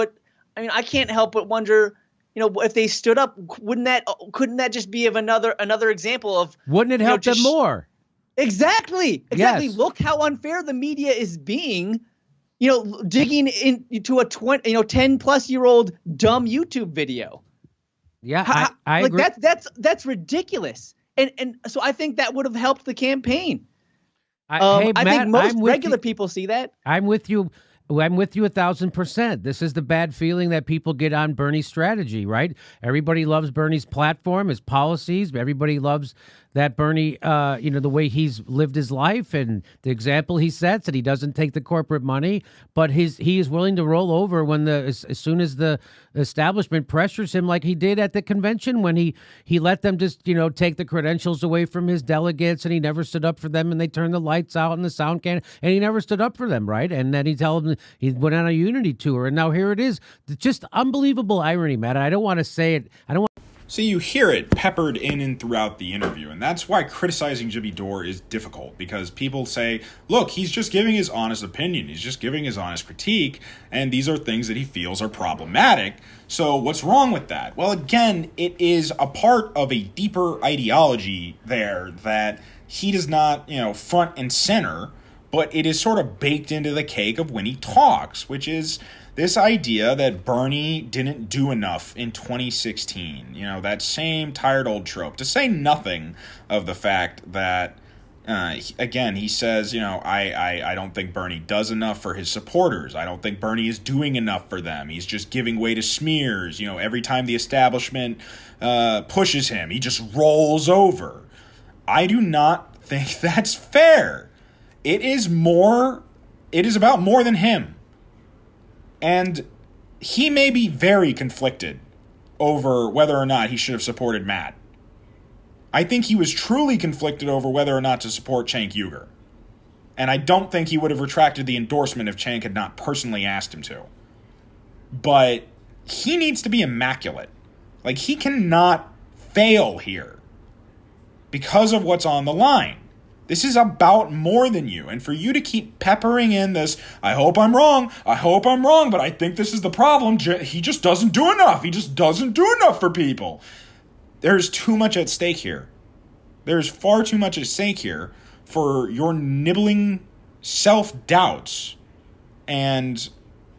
I can't help but wonder, if they stood up, couldn't that just be of another example of, wouldn't it help them more? Exactly. Yes. Look how unfair the media is being, digging into a 10-plus-year-old dumb YouTube video. Yeah, I agree. That's ridiculous. And so I think that would have helped the campaign. Hey, I Matt, think most regular people see that. I'm with you. I'm with you 1,000%. This is the bad feeling that people get on Bernie's strategy, right? Everybody loves Bernie's platform, his policies. Everybody loves that Bernie, the way he's lived his life and the example he sets, that he doesn't take the corporate money, but he is willing to roll over as soon as the establishment pressures him, like he did at the convention when he let them just, take the credentials away from his delegates, and he never stood up for them, and they turned the lights out and the sound can, and he never stood up for them, right? And then he went on a unity tour, and now here it is. Just unbelievable irony, Matt. I don't want to say it. So you hear it peppered in and throughout the interview, and that's why criticizing Jimmy Dore is difficult, because people say, look, he's just giving his honest opinion, he's just giving his honest critique, and these are things that he feels are problematic, so what's wrong with that? Well, again, it is a part of a deeper ideology there that he does not, front and center, but it is sort of baked into the cake of when he talks, which is this idea that Bernie didn't do enough in 2016, that same tired old trope, to say nothing of the fact that, again, he says, I don't think Bernie does enough for his supporters. I don't think Bernie is doing enough for them. He's just giving way to smears. Every time the establishment pushes him, he just rolls over. I do not think that's fair. It is about more than him. And he may be very conflicted over whether or not he should have supported Matt. I think he was truly conflicted over whether or not to support Cenk Uygur. And I don't think he would have retracted the endorsement if Cenk had not personally asked him to. But he needs to be immaculate. Like, he cannot fail here because of what's on the line. This is about more than you. And for you to keep peppering in this, I hope I'm wrong, but I think this is the problem. He just doesn't do enough. He just doesn't do enough for people. There's too much at stake here. There's far too much at stake here for your nibbling self-doubts. And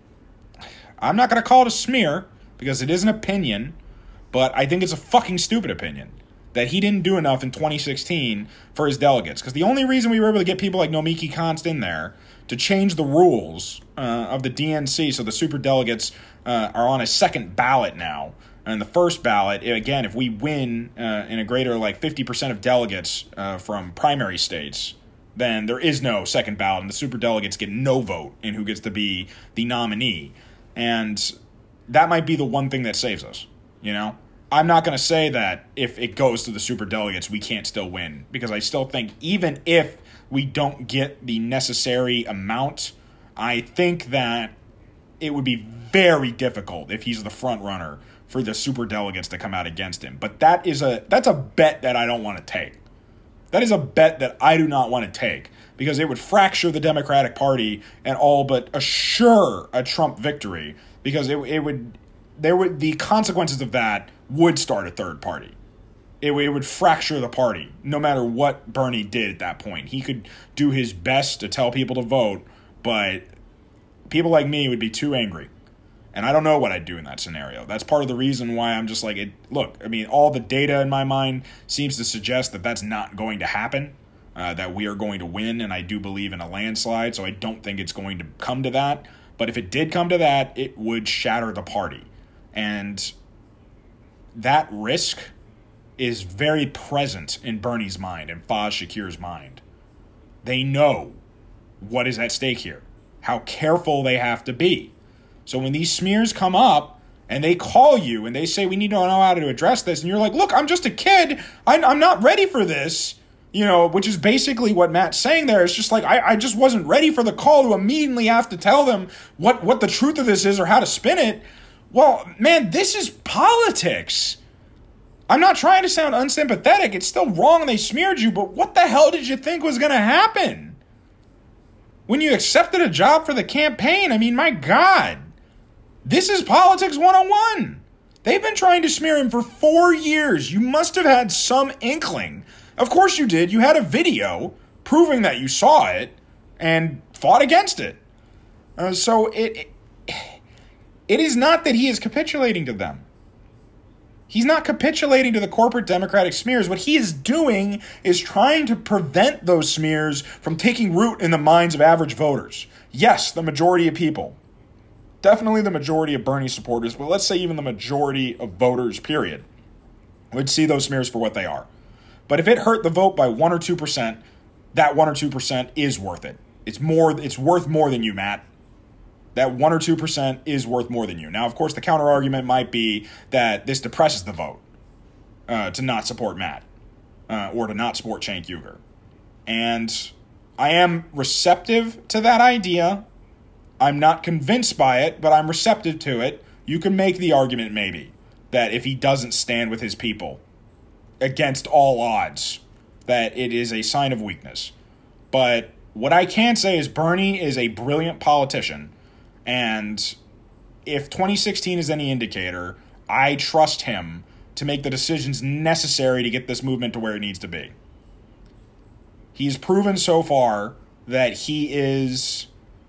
I'm not going to call it a smear, because it is an opinion, but I think it's a fucking stupid opinion that he didn't do enough in 2016 for his delegates. Because the only reason we were able to get people like Nomiki Konst in there to change the rules of the DNC so the superdelegates are on a second ballot now. And the first ballot, again, if we win in a greater 50% of delegates from primary states, then there is no second ballot, and the superdelegates get no vote in who gets to be the nominee. And that might be the one thing that saves us, I'm not going to say that if it goes to the superdelegates, we can't still win, because I still think even if we don't get the necessary amount, I think that it would be very difficult if he's the front runner for the superdelegates to come out against him. But that's a bet that I don't want to take. That is a bet that I do not want to take, because it would fracture the Democratic Party and all but assure a Trump victory, because the consequences of that would start a third party. It would fracture the party, no matter what Bernie did at that point. He could do his best to tell people to vote, but people like me would be too angry. And I don't know what I'd do in that scenario. That's part of the reason why I'm just like, look, I mean, all the data in my mind seems to suggest that that's not going to happen, that we are going to win, and I do believe in a landslide, so I don't think it's going to come to that. But if it did come to that, it would shatter the party. And that risk is very present in Bernie's mind and Faz Shakir's mind. They know what is at stake here, how careful they have to be. So when these smears come up and they call you and they say, we need to know how to address this, and you're like, look, I'm just a kid. I'm not ready for this, which is basically what Matt's saying there. It's just like, I just wasn't ready for the call to immediately have to tell them what the truth of this is or how to spin it. Well, man, this is politics. I'm not trying to sound unsympathetic. It's still wrong they smeared you, but what the hell did you think was going to happen when you accepted a job for the campaign? I mean, my God. This is politics 101. They've been trying to smear him for 4 years. You must have had some inkling. Of course you did. You had a video proving that you saw it and fought against it. So it is not that he is capitulating to them. He's not capitulating to the corporate Democratic smears. What he is doing is trying to prevent those smears from taking root in the minds of average voters. Yes, the majority of people. Definitely the majority of Bernie supporters, but let's say even the majority of voters, period, would see those smears for what they are. But if it hurt the vote by 1 or 2%, that 1 or 2% is worth it. It's worth more than you, Matt. That 1 or 2% is worth more than you. Now, of course, the counter argument might be that this depresses the vote to not support Matt or to not support Cenk Uygur. And I am receptive to that idea. I'm not convinced by it, but I'm receptive to it. You can make the argument maybe that if he doesn't stand with his people against all odds, that it is a sign of weakness. But what I can say is Bernie is a brilliant politician, and if 2016 is any indicator, I trust him to make the decisions necessary to get this movement to where it needs to be. He's proven so far that he is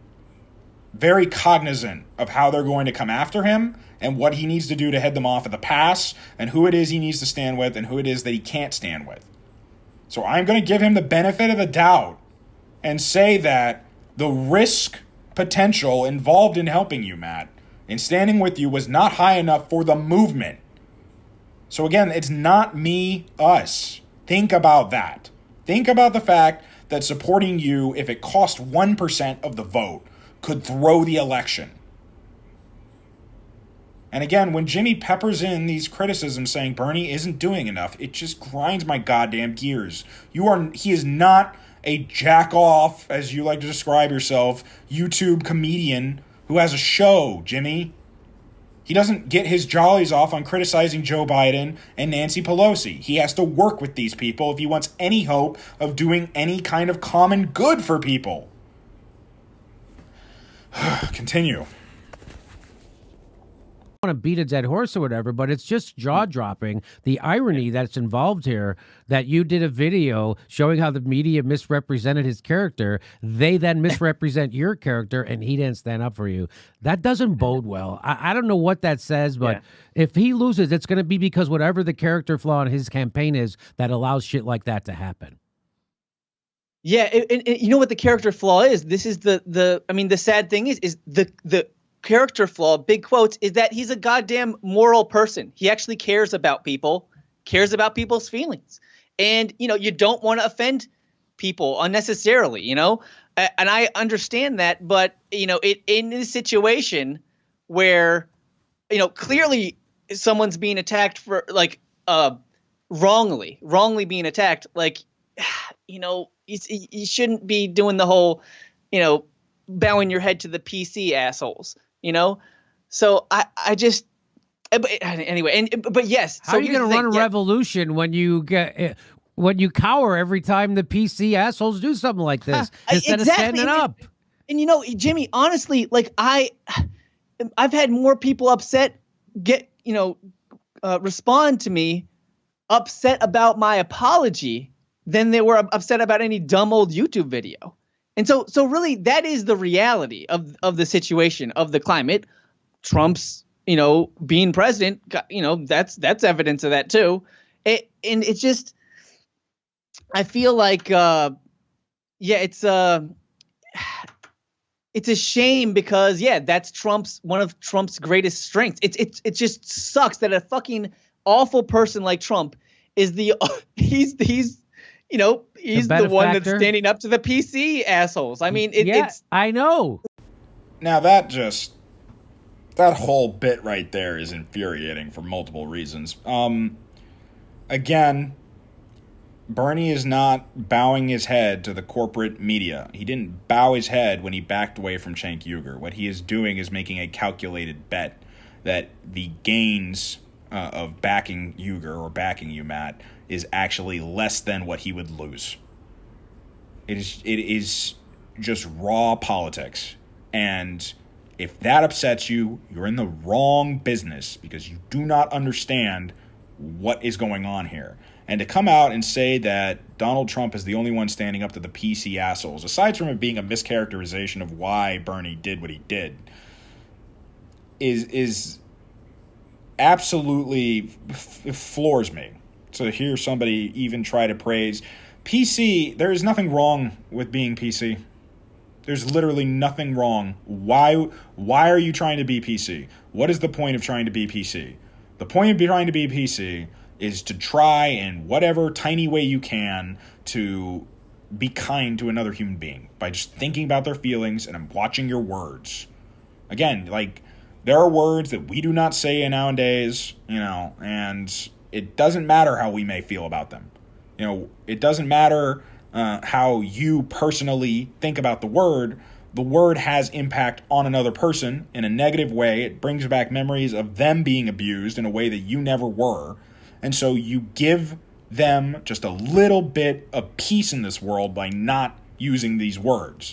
very cognizant of how they're going to come after him and what he needs to do to head them off at the pass and who it is he needs to stand with and who it is that he can't stand with. So I'm going to give him the benefit of the doubt and say that the risk potential involved in helping you, Matt, in standing with you was not high enough for the movement. So again, it's not me, us. Think about that. Think about the fact that supporting you, if it cost 1% of the vote, could throw the election. And again, when Jimmy peppers in these criticisms saying Bernie isn't doing enough, it just grinds my goddamn gears. He is not a jack-off, as you like to describe yourself, YouTube comedian who has a show, Jimmy. He doesn't get his jollies off on criticizing Joe Biden and Nancy Pelosi. He has to work with these people if he wants any hope of doing any kind of common good for people. Continue. I want to beat a dead horse or whatever, but it's just jaw-dropping, the irony that's involved here, that you did a video showing how the media misrepresented his character. They then misrepresent your character, and he didn't stand up for you. That doesn't bode well. I don't know what that says, but if he loses, it's going to be because whatever the character flaw in his campaign is that allows shit like that to happen. Yeah, and you know what the character flaw is? This is the sad thing is the character flaw, big quotes, is that he's a goddamn moral person. He actually cares about people, cares about people's feelings. And, you don't want to offend people unnecessarily, and I understand that, but, in this situation where, clearly someone's being attacked for wrongly being attacked, you shouldn't be doing the whole, bowing your head to the PC assholes, So I just, anyway, but yes. How are you going to run a revolution when you cower every time the PC assholes do something like this instead of standing up? And Jimmy, honestly, I've had more people upset respond to me upset about my apology than they were upset about any dumb old YouTube video. And so really that is the reality of the situation, of the climate. Trump's, being president, that's evidence of that too. And it's just, I feel like, it's a shame because that's one of Trump's greatest strengths. It just sucks that a fucking awful person like Trump is he's the one that's standing up to the PC assholes. I mean, it's I know. Now that whole bit right there is infuriating for multiple reasons. Again, Bernie is not bowing his head to the corporate media. He didn't bow his head when he backed away from Cenk Uygur. What he is doing is making a calculated bet that the gains of backing Uygur or backing you, Matt, is actually less than what he would lose. It is just raw politics. And if that upsets you, you're in the wrong business because you do not understand what is going on here. And to come out and say that Donald Trump is the only one standing up to the PC assholes, aside from it being a mischaracterization of why Bernie did what he did, is absolutely floors me. To hear somebody even try to praise PC, there is nothing wrong with being PC. There's literally nothing wrong. Why are you trying to be PC? What is the point of trying to be PC? The point of trying to be PC is to try in whatever tiny way you can to be kind to another human being by just thinking about their feelings and watching your words. Again, like, there are words that we do not say nowadays, and it doesn't matter how we may feel about them. It doesn't matter how you personally think about the word. The word has impact on another person in a negative way. It brings back memories of them being abused in a way that you never were. And so you give them just a little bit of peace in this world by not using these words.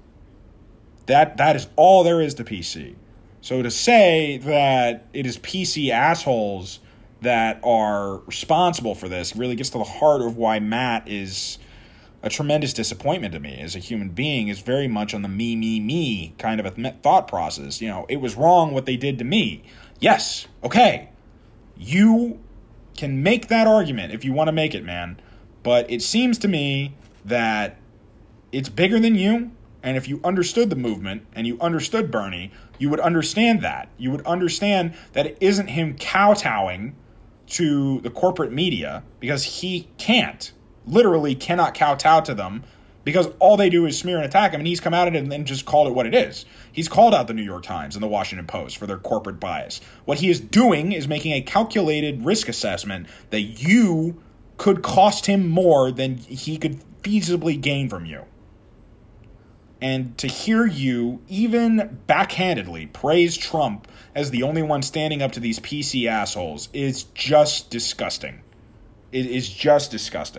That is all there is to PC. So to say that it is PC assholes that are responsible for this really gets to the heart of why Matt is a tremendous disappointment to me as a human being. Is very much on the me kind of a thought process. It was wrong what they did to me. Yes, okay. You can make that argument if you want to make it, man. But it seems to me that it's bigger than you. And if you understood the movement and you understood Bernie, you would understand that. You would understand that it isn't him kowtowing to the corporate media because he literally cannot kowtow to them because all they do is smear and attack him, and he's come out and then just called it what it is. He's called out the New York Times and the Washington Post for their corporate bias. What he is doing is making a calculated risk assessment that you could cost him more than he could feasibly gain from you. And to hear you even backhandedly praise Trump as the only one standing up to these PC assholes is just disgusting. It is just disgusting.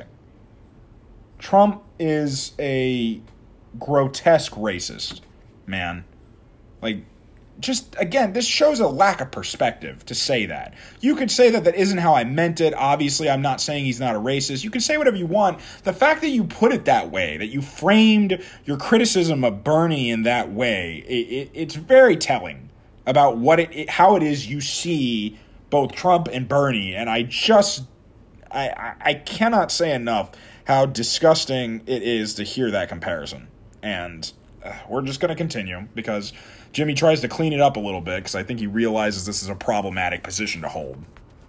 Trump is a grotesque racist, man. Like, just, again, this shows a lack of perspective to say that. You could say that isn't how I meant it. Obviously, I'm not saying he's not a racist. You can say whatever you want. The fact that you put it that way, that you framed your criticism of Bernie in that way, it's very telling about how it is you see both Trump and Bernie. And I cannot say enough how disgusting it is to hear that comparison. And we're just going to continue because Jimmy tries to clean it up a little bit because I think he realizes this is a problematic position to hold.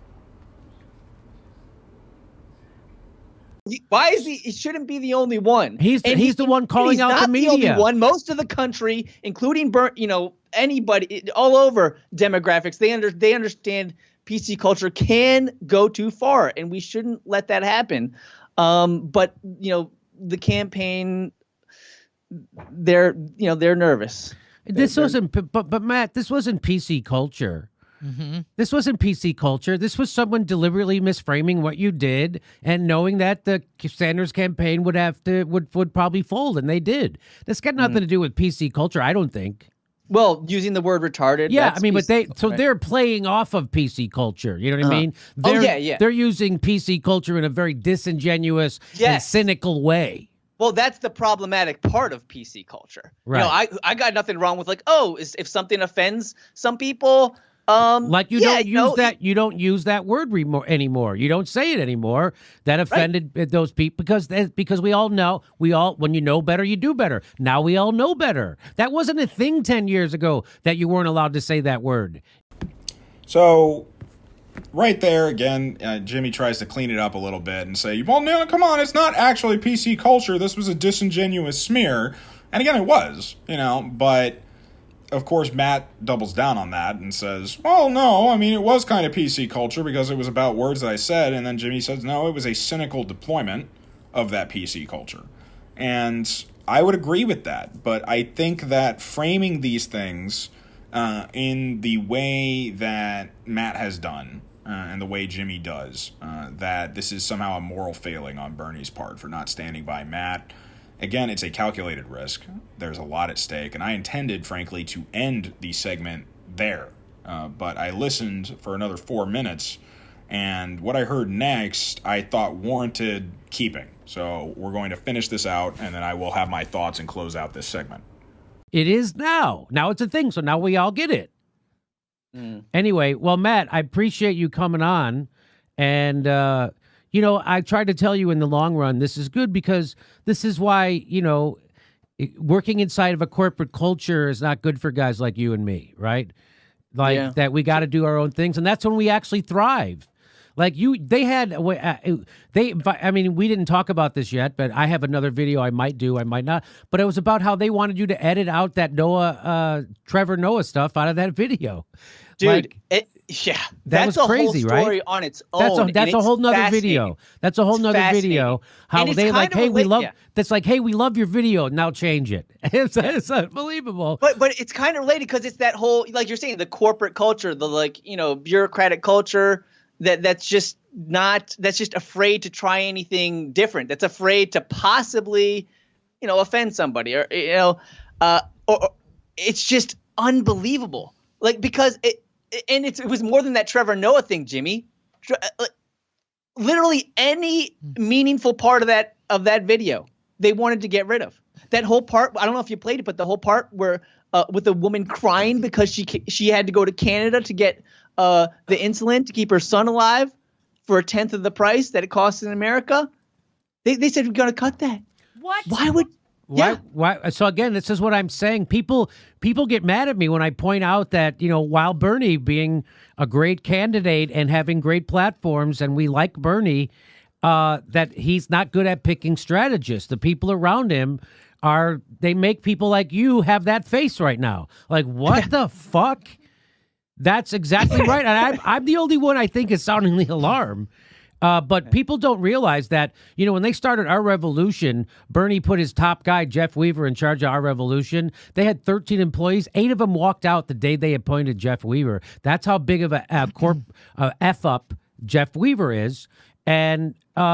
Why is he shouldn't be the only one. He's the one calling out the media. He's not the only one. Most of the country, including anybody all over demographics, they understand PC culture can go too far, and we shouldn't let that happen. But the campaign, they're nervous. But Matt, this wasn't PC culture. Mm-hmm. This wasn't PC culture. This was someone deliberately misframing what you did and knowing that the Sanders campaign would probably fold, and they did. This got nothing to do with PC culture, I don't think. Well, using the word retarded. Yeah, I mean, but they're playing off of PC culture. You know what I mean? Yeah. They're using PC culture in a very disingenuous and cynical way. Well, that's the problematic part of PC culture. Right. You know, I got nothing wrong with like, if something offends some people, like you don't use that. You don't use that word anymore. You don't say it anymore. That offended those people because we all know when you know better, you do better. Now we all know better. That wasn't a thing 10 years ago that you weren't allowed to say that word. So, right there again, Jimmy tries to clean it up a little bit and say, "Well, no, come on, it's not actually PC culture. This was a disingenuous smear." And again, it was, but. Of course, Matt doubles down on that and says, well, no, I mean, it was kind of PC culture because it was about words that I said. And then Jimmy says, no, it was a cynical deployment of that PC culture. And I would agree with that. But I think that framing these things in the way that Matt has done and the way Jimmy does, that this is somehow a moral failing on Bernie's part for not standing by Matt. Again, it's a calculated risk. There's a lot at stake, and I intended, frankly, to end the segment there. But I listened for another 4 minutes, and what I heard next I thought warranted keeping. So we're going to finish this out, and then I will have my thoughts and close out this segment. It is now. Now it's a thing, so now we all get it. Anyway, well, Matt, I appreciate you coming on, and I tried to tell you in the long run, this is good because this is why, working inside of a corporate culture is not good for guys like you and me, right? Like that we got to do our own things. And that's when we actually thrive. Like we didn't talk about this yet, but I have another video I might do, I might not. But it was about how they wanted you to edit out that Trevor Noah stuff out of that video. Dude, that's a crazy, whole story right? on its own. That's a whole nother video. That's a whole nother video. How they like, hey, we love. That's like, hey, we love your video. Now change it. It's unbelievable. But it's kind of related because it's that whole, like you're saying, the corporate culture, the bureaucratic culture that's just afraid to try anything different. That's afraid to possibly, offend somebody or it's just unbelievable. Like because it was more than that Trevor Noah thing, Jimmy. Literally any meaningful part of that video, they wanted to get rid of. That whole part, I don't know if you played it, but the whole part where with the woman crying because she had to go to Canada to get the insulin to keep her son alive for 1/10 of the price that it costs in America. They said we're gonna cut that. What? Why would? Why? So again, this is what I'm saying. People get mad at me when I point out that, while Bernie being a great candidate and having great platforms, and we like Bernie, that he's not good at picking strategists. The people around him they make people like you have that face right now. Like, what the fuck? That's exactly right. And I'm the only one I think is sounding the alarm. But people don't realize that, when they started Our Revolution, Bernie put his top guy, Jeff Weaver, in charge of Our Revolution. They had 13 employees. 8 of them walked out the day they appointed Jeff Weaver. That's how big of a F-up Jeff Weaver is. And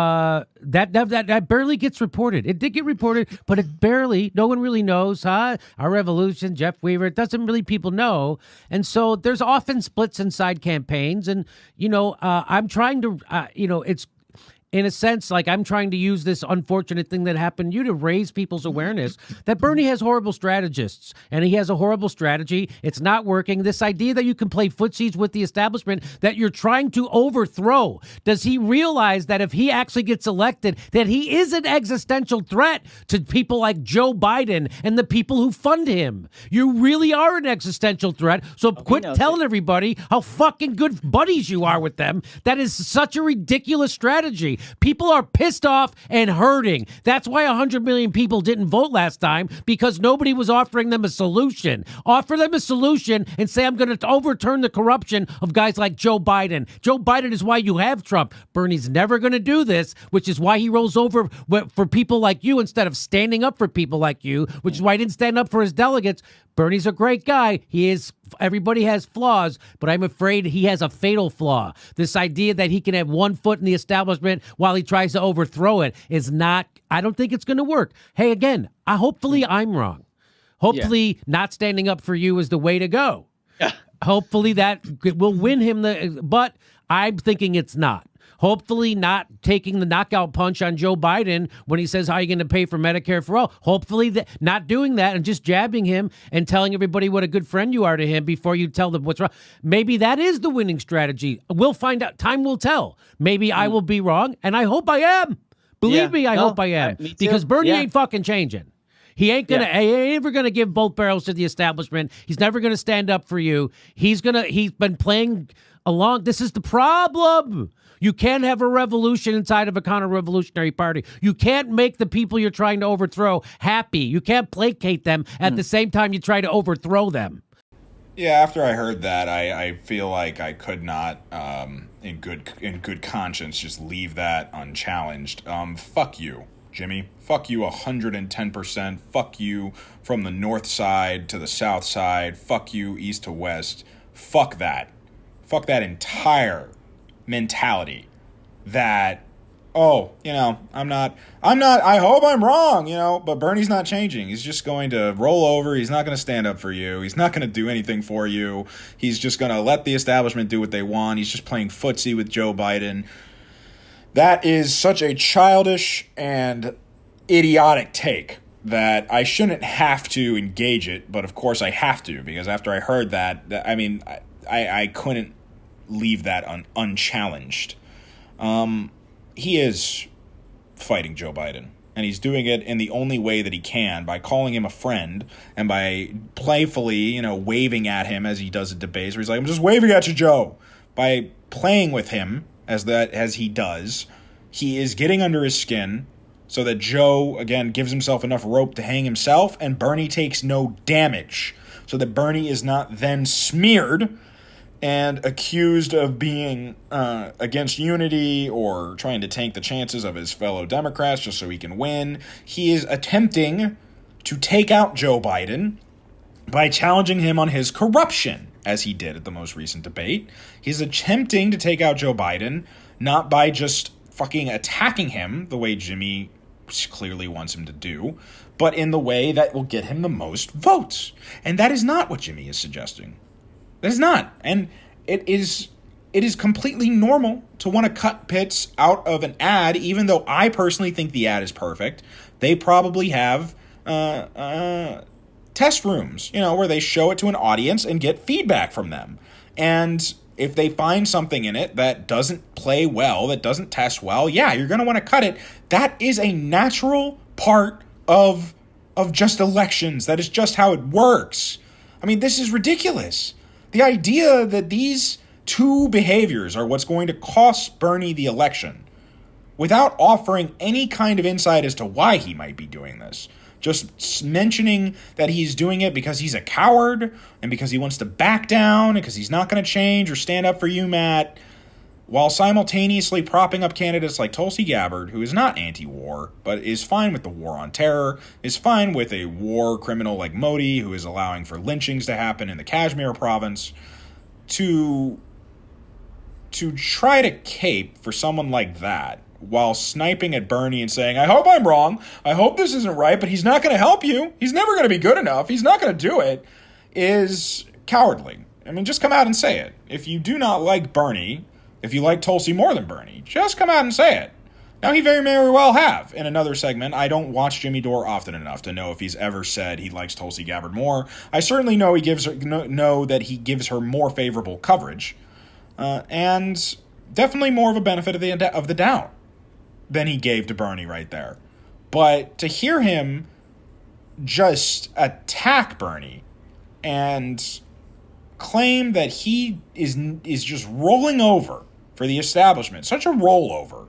that barely gets reported. It did get reported, but it barely, no one really knows, Our Revolution, Jeff Weaver, it doesn't really people know. And so there's often splits inside campaigns. And, I'm trying to, it's in a sense, like I'm trying to use this unfortunate thing that happened to you to raise people's awareness that Bernie has horrible strategists and he has a horrible strategy. It's not working. This idea that you can play footsies with the establishment that you're trying to overthrow. Does he realize that if he actually gets elected, that he is an existential threat to people like Joe Biden and the people who fund him? You really are an existential threat. So quit telling everybody how fucking good buddies you are with them. That is such a ridiculous strategy. People are pissed off and hurting. That's why 100 million people didn't vote last time, because nobody was offering them a solution. Offer them a solution and say, I'm going to overturn the corruption of guys like Joe Biden. Joe Biden is why you have Trump. Bernie's never going to do this, which is why he rolls over for people like you instead of standing up for people like you, which is why he didn't stand up for his delegates. Bernie's a great guy. Everybody has flaws, but I'm afraid he has a fatal flaw. This idea that he can have one foot in the establishment while he tries to overthrow it is not, I don't think it's going to work. Hey, again, hopefully I'm wrong. Hopefully not standing up for you is the way to go. Hopefully that will win him but I'm thinking it's not. Hopefully not taking the knockout punch on Joe Biden when he says, how are you going to pay for Medicare for all? Hopefully not doing that and just jabbing him and telling everybody what a good friend you are to him before you tell them what's wrong. Maybe that is the winning strategy. We'll find out. Time will tell. Maybe I will be wrong, and I hope I am. Believe me, I hope I am. Me too. Because Bernie ain't fucking changing. He ain't gonna. He ain't ever gonna give both barrels to the establishment. He's never gonna stand up for you. He's been playing along. This is the problem. You can't have a revolution inside of a counter-revolutionary party. You can't make the people you're trying to overthrow happy. You can't placate them at the same time you try to overthrow them. Yeah, after I heard that, I feel like I could not, in good conscience, just leave that unchallenged. Fuck you, Jimmy. Fuck you 110%. Fuck you from the north side to the south side. Fuck you east to west. Fuck that. Fuck that entire mentality that, oh, I hope I'm wrong, but Bernie's not changing. He's just going to roll over. He's not going to stand up for you. He's not going to do anything for you. He's just going to let the establishment do what they want. He's just playing footsie with Joe Biden. That is such a childish and idiotic take that I shouldn't have to engage it, but of course I have to, because after I heard that I couldn't leave that unchallenged. He is fighting Joe Biden, and he's doing it in the only way that he can, by calling him a friend and by playfully, waving at him as he does at debates, where he's like, I'm just waving at you, Joe. By playing with him as he does, he is getting under his skin so that Joe, again, gives himself enough rope to hang himself, and Bernie takes no damage, so that Bernie is not then smeared and accused of being against unity or trying to tank the chances of his fellow Democrats just so he can win. He is attempting to take out Joe Biden by challenging him on his corruption, as he did at the most recent debate. He's attempting to take out Joe Biden, not by just fucking attacking him the way Jimmy clearly wants him to do, but in the way that will get him the most votes. And that is not what Jimmy is suggesting. That is not. And it is completely normal to want to cut bits out of an ad, even though I personally think the ad is perfect. They probably have test rooms, where they show it to an audience and get feedback from them. And if they find something in it that doesn't play well, that doesn't test well, yeah, you're going to want to cut it. That is a natural part of just elections. That is just how it works. I mean, this is ridiculous. The idea that these two behaviors are what's going to cost Bernie the election, without offering any kind of insight as to why he might be doing this. Just mentioning that he's doing it because he's a coward and because he wants to back down and because he's not going to change or stand up for you, Matt, while simultaneously propping up candidates like Tulsi Gabbard, who is not anti-war, but is fine with the war on terror, is fine with a war criminal like Modi, who is allowing for lynchings to happen in the Kashmir province, to try to cape for someone like that, while sniping at Bernie and saying, I hope I'm wrong, I hope this isn't right, but he's not going to help you, he's never going to be good enough, he's not going to do it, is cowardly. I mean, just come out and say it. If you do not like Bernie, if you like Tulsi more than Bernie, just come out and say it. Now, he very well have. In another segment, I don't watch Jimmy Dore often enough to know if he's ever said he likes Tulsi Gabbard more. I certainly know know that he gives her more favorable coverage, and definitely more of a benefit of the doubt than he gave to Bernie right there. But to hear him just attack Bernie and claim that he is just rolling over for the establishment, such a rollover,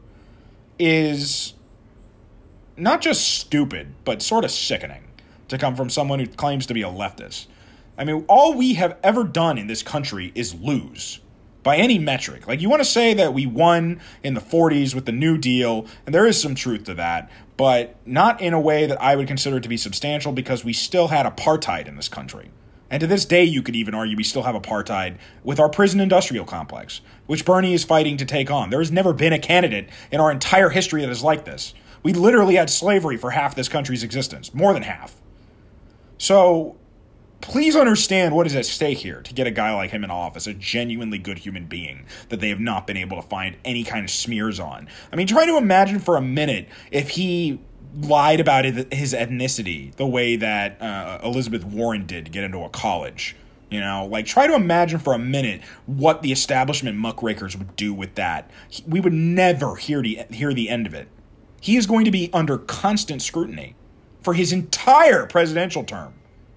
is not just stupid, but sort of sickening to come from someone who claims to be a leftist. I mean, all we have ever done in this country is lose. By any metric. Like, you want to say that we won in the 40s with the New Deal, and there is some truth to that, but not in a way that I would consider to be substantial, because we still had apartheid in this country. And to this day, you could even argue we still have apartheid with our prison industrial complex, which Bernie is fighting to take on. There has never been a candidate in our entire history that is like this. We literally had slavery for half this country's existence, more than half. So please understand what is at stake here to get a guy like him in office, a genuinely good human being that they have not been able to find any kind of smears on. I mean, try to imagine for a minute if he lied about his ethnicity the way that Elizabeth Warren did to get into a college. You know, like, try to imagine for a minute what the establishment muckrakers would do with that. We would never hear the end of it. He is going to be under constant scrutiny for his entire presidential term.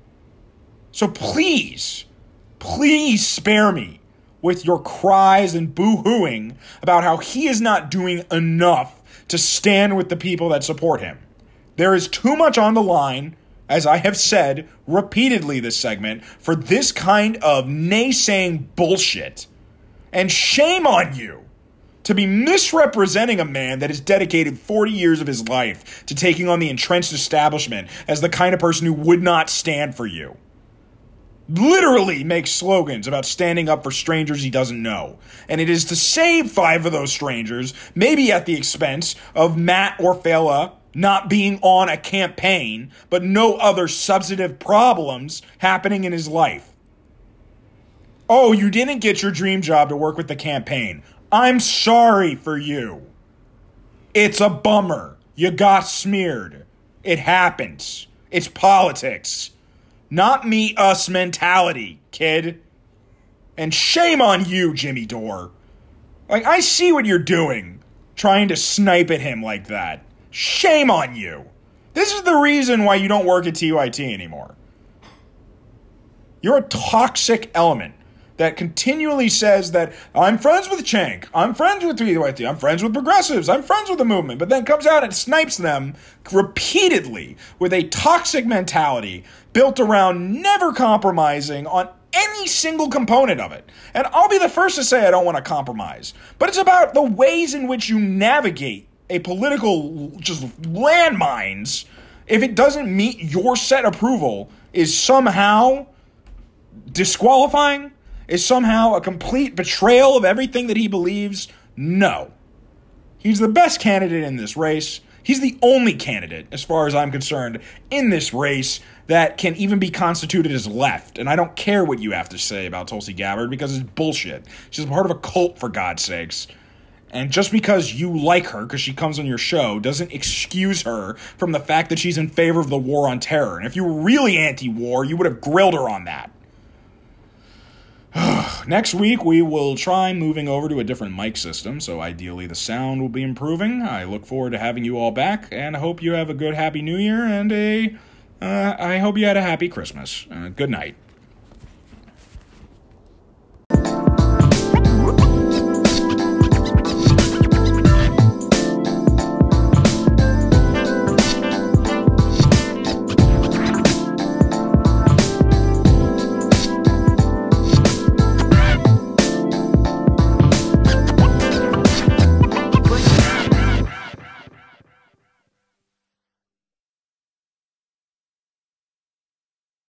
So please spare me with your cries and boo-hooing about how he is not doing enough to stand with the people that support him. There is too much on the line, as I have said repeatedly this segment, for this kind of naysaying bullshit. And shame on you to be misrepresenting a man that has dedicated 40 years of his life to taking on the entrenched establishment as the kind of person who would not stand for you. Literally makes slogans about standing up for strangers he doesn't know. And it is to save 5 of those strangers, maybe at the expense of Matt Orfella not being on a campaign, but no other substantive problems happening in his life. Oh, you didn't get your dream job to work with the campaign. I'm sorry for you. It's a bummer. You got smeared. It happens. It's politics. Not me, us mentality, kid. And shame on you, Jimmy Dore. Like, I see what you're doing, trying to snipe at him like that. Shame on you. This is the reason why you don't work at TYT anymore. You're a toxic element that continually says that I'm friends with Cenk, I'm friends with TYT, I'm friends with progressives, I'm friends with the movement, but then comes out and snipes them repeatedly with a toxic mentality built around never compromising on any single component of it. And I'll be the first to say I don't want to compromise, but it's about the ways in which you navigate a political just landmines. If it doesn't meet your set approval, is somehow disqualifying, is somehow a complete betrayal of everything that he believes. No. He's the best candidate in this race. He's the only candidate, as far as I'm concerned, in this race that can even be constituted as left. And I don't care what you have to say about Tulsi Gabbard, because it's bullshit. She's part of a cult, for God's sakes. And just because you like her because she comes on your show doesn't excuse her from the fact that she's in favor of the war on terror. And if you were really anti-war, you would have grilled her on that. Next week, we will try moving over to a different mic system, so ideally the sound will be improving. I look forward to having you all back, and I hope you have a good, happy New Year, and I hope you had a happy Christmas. Good night.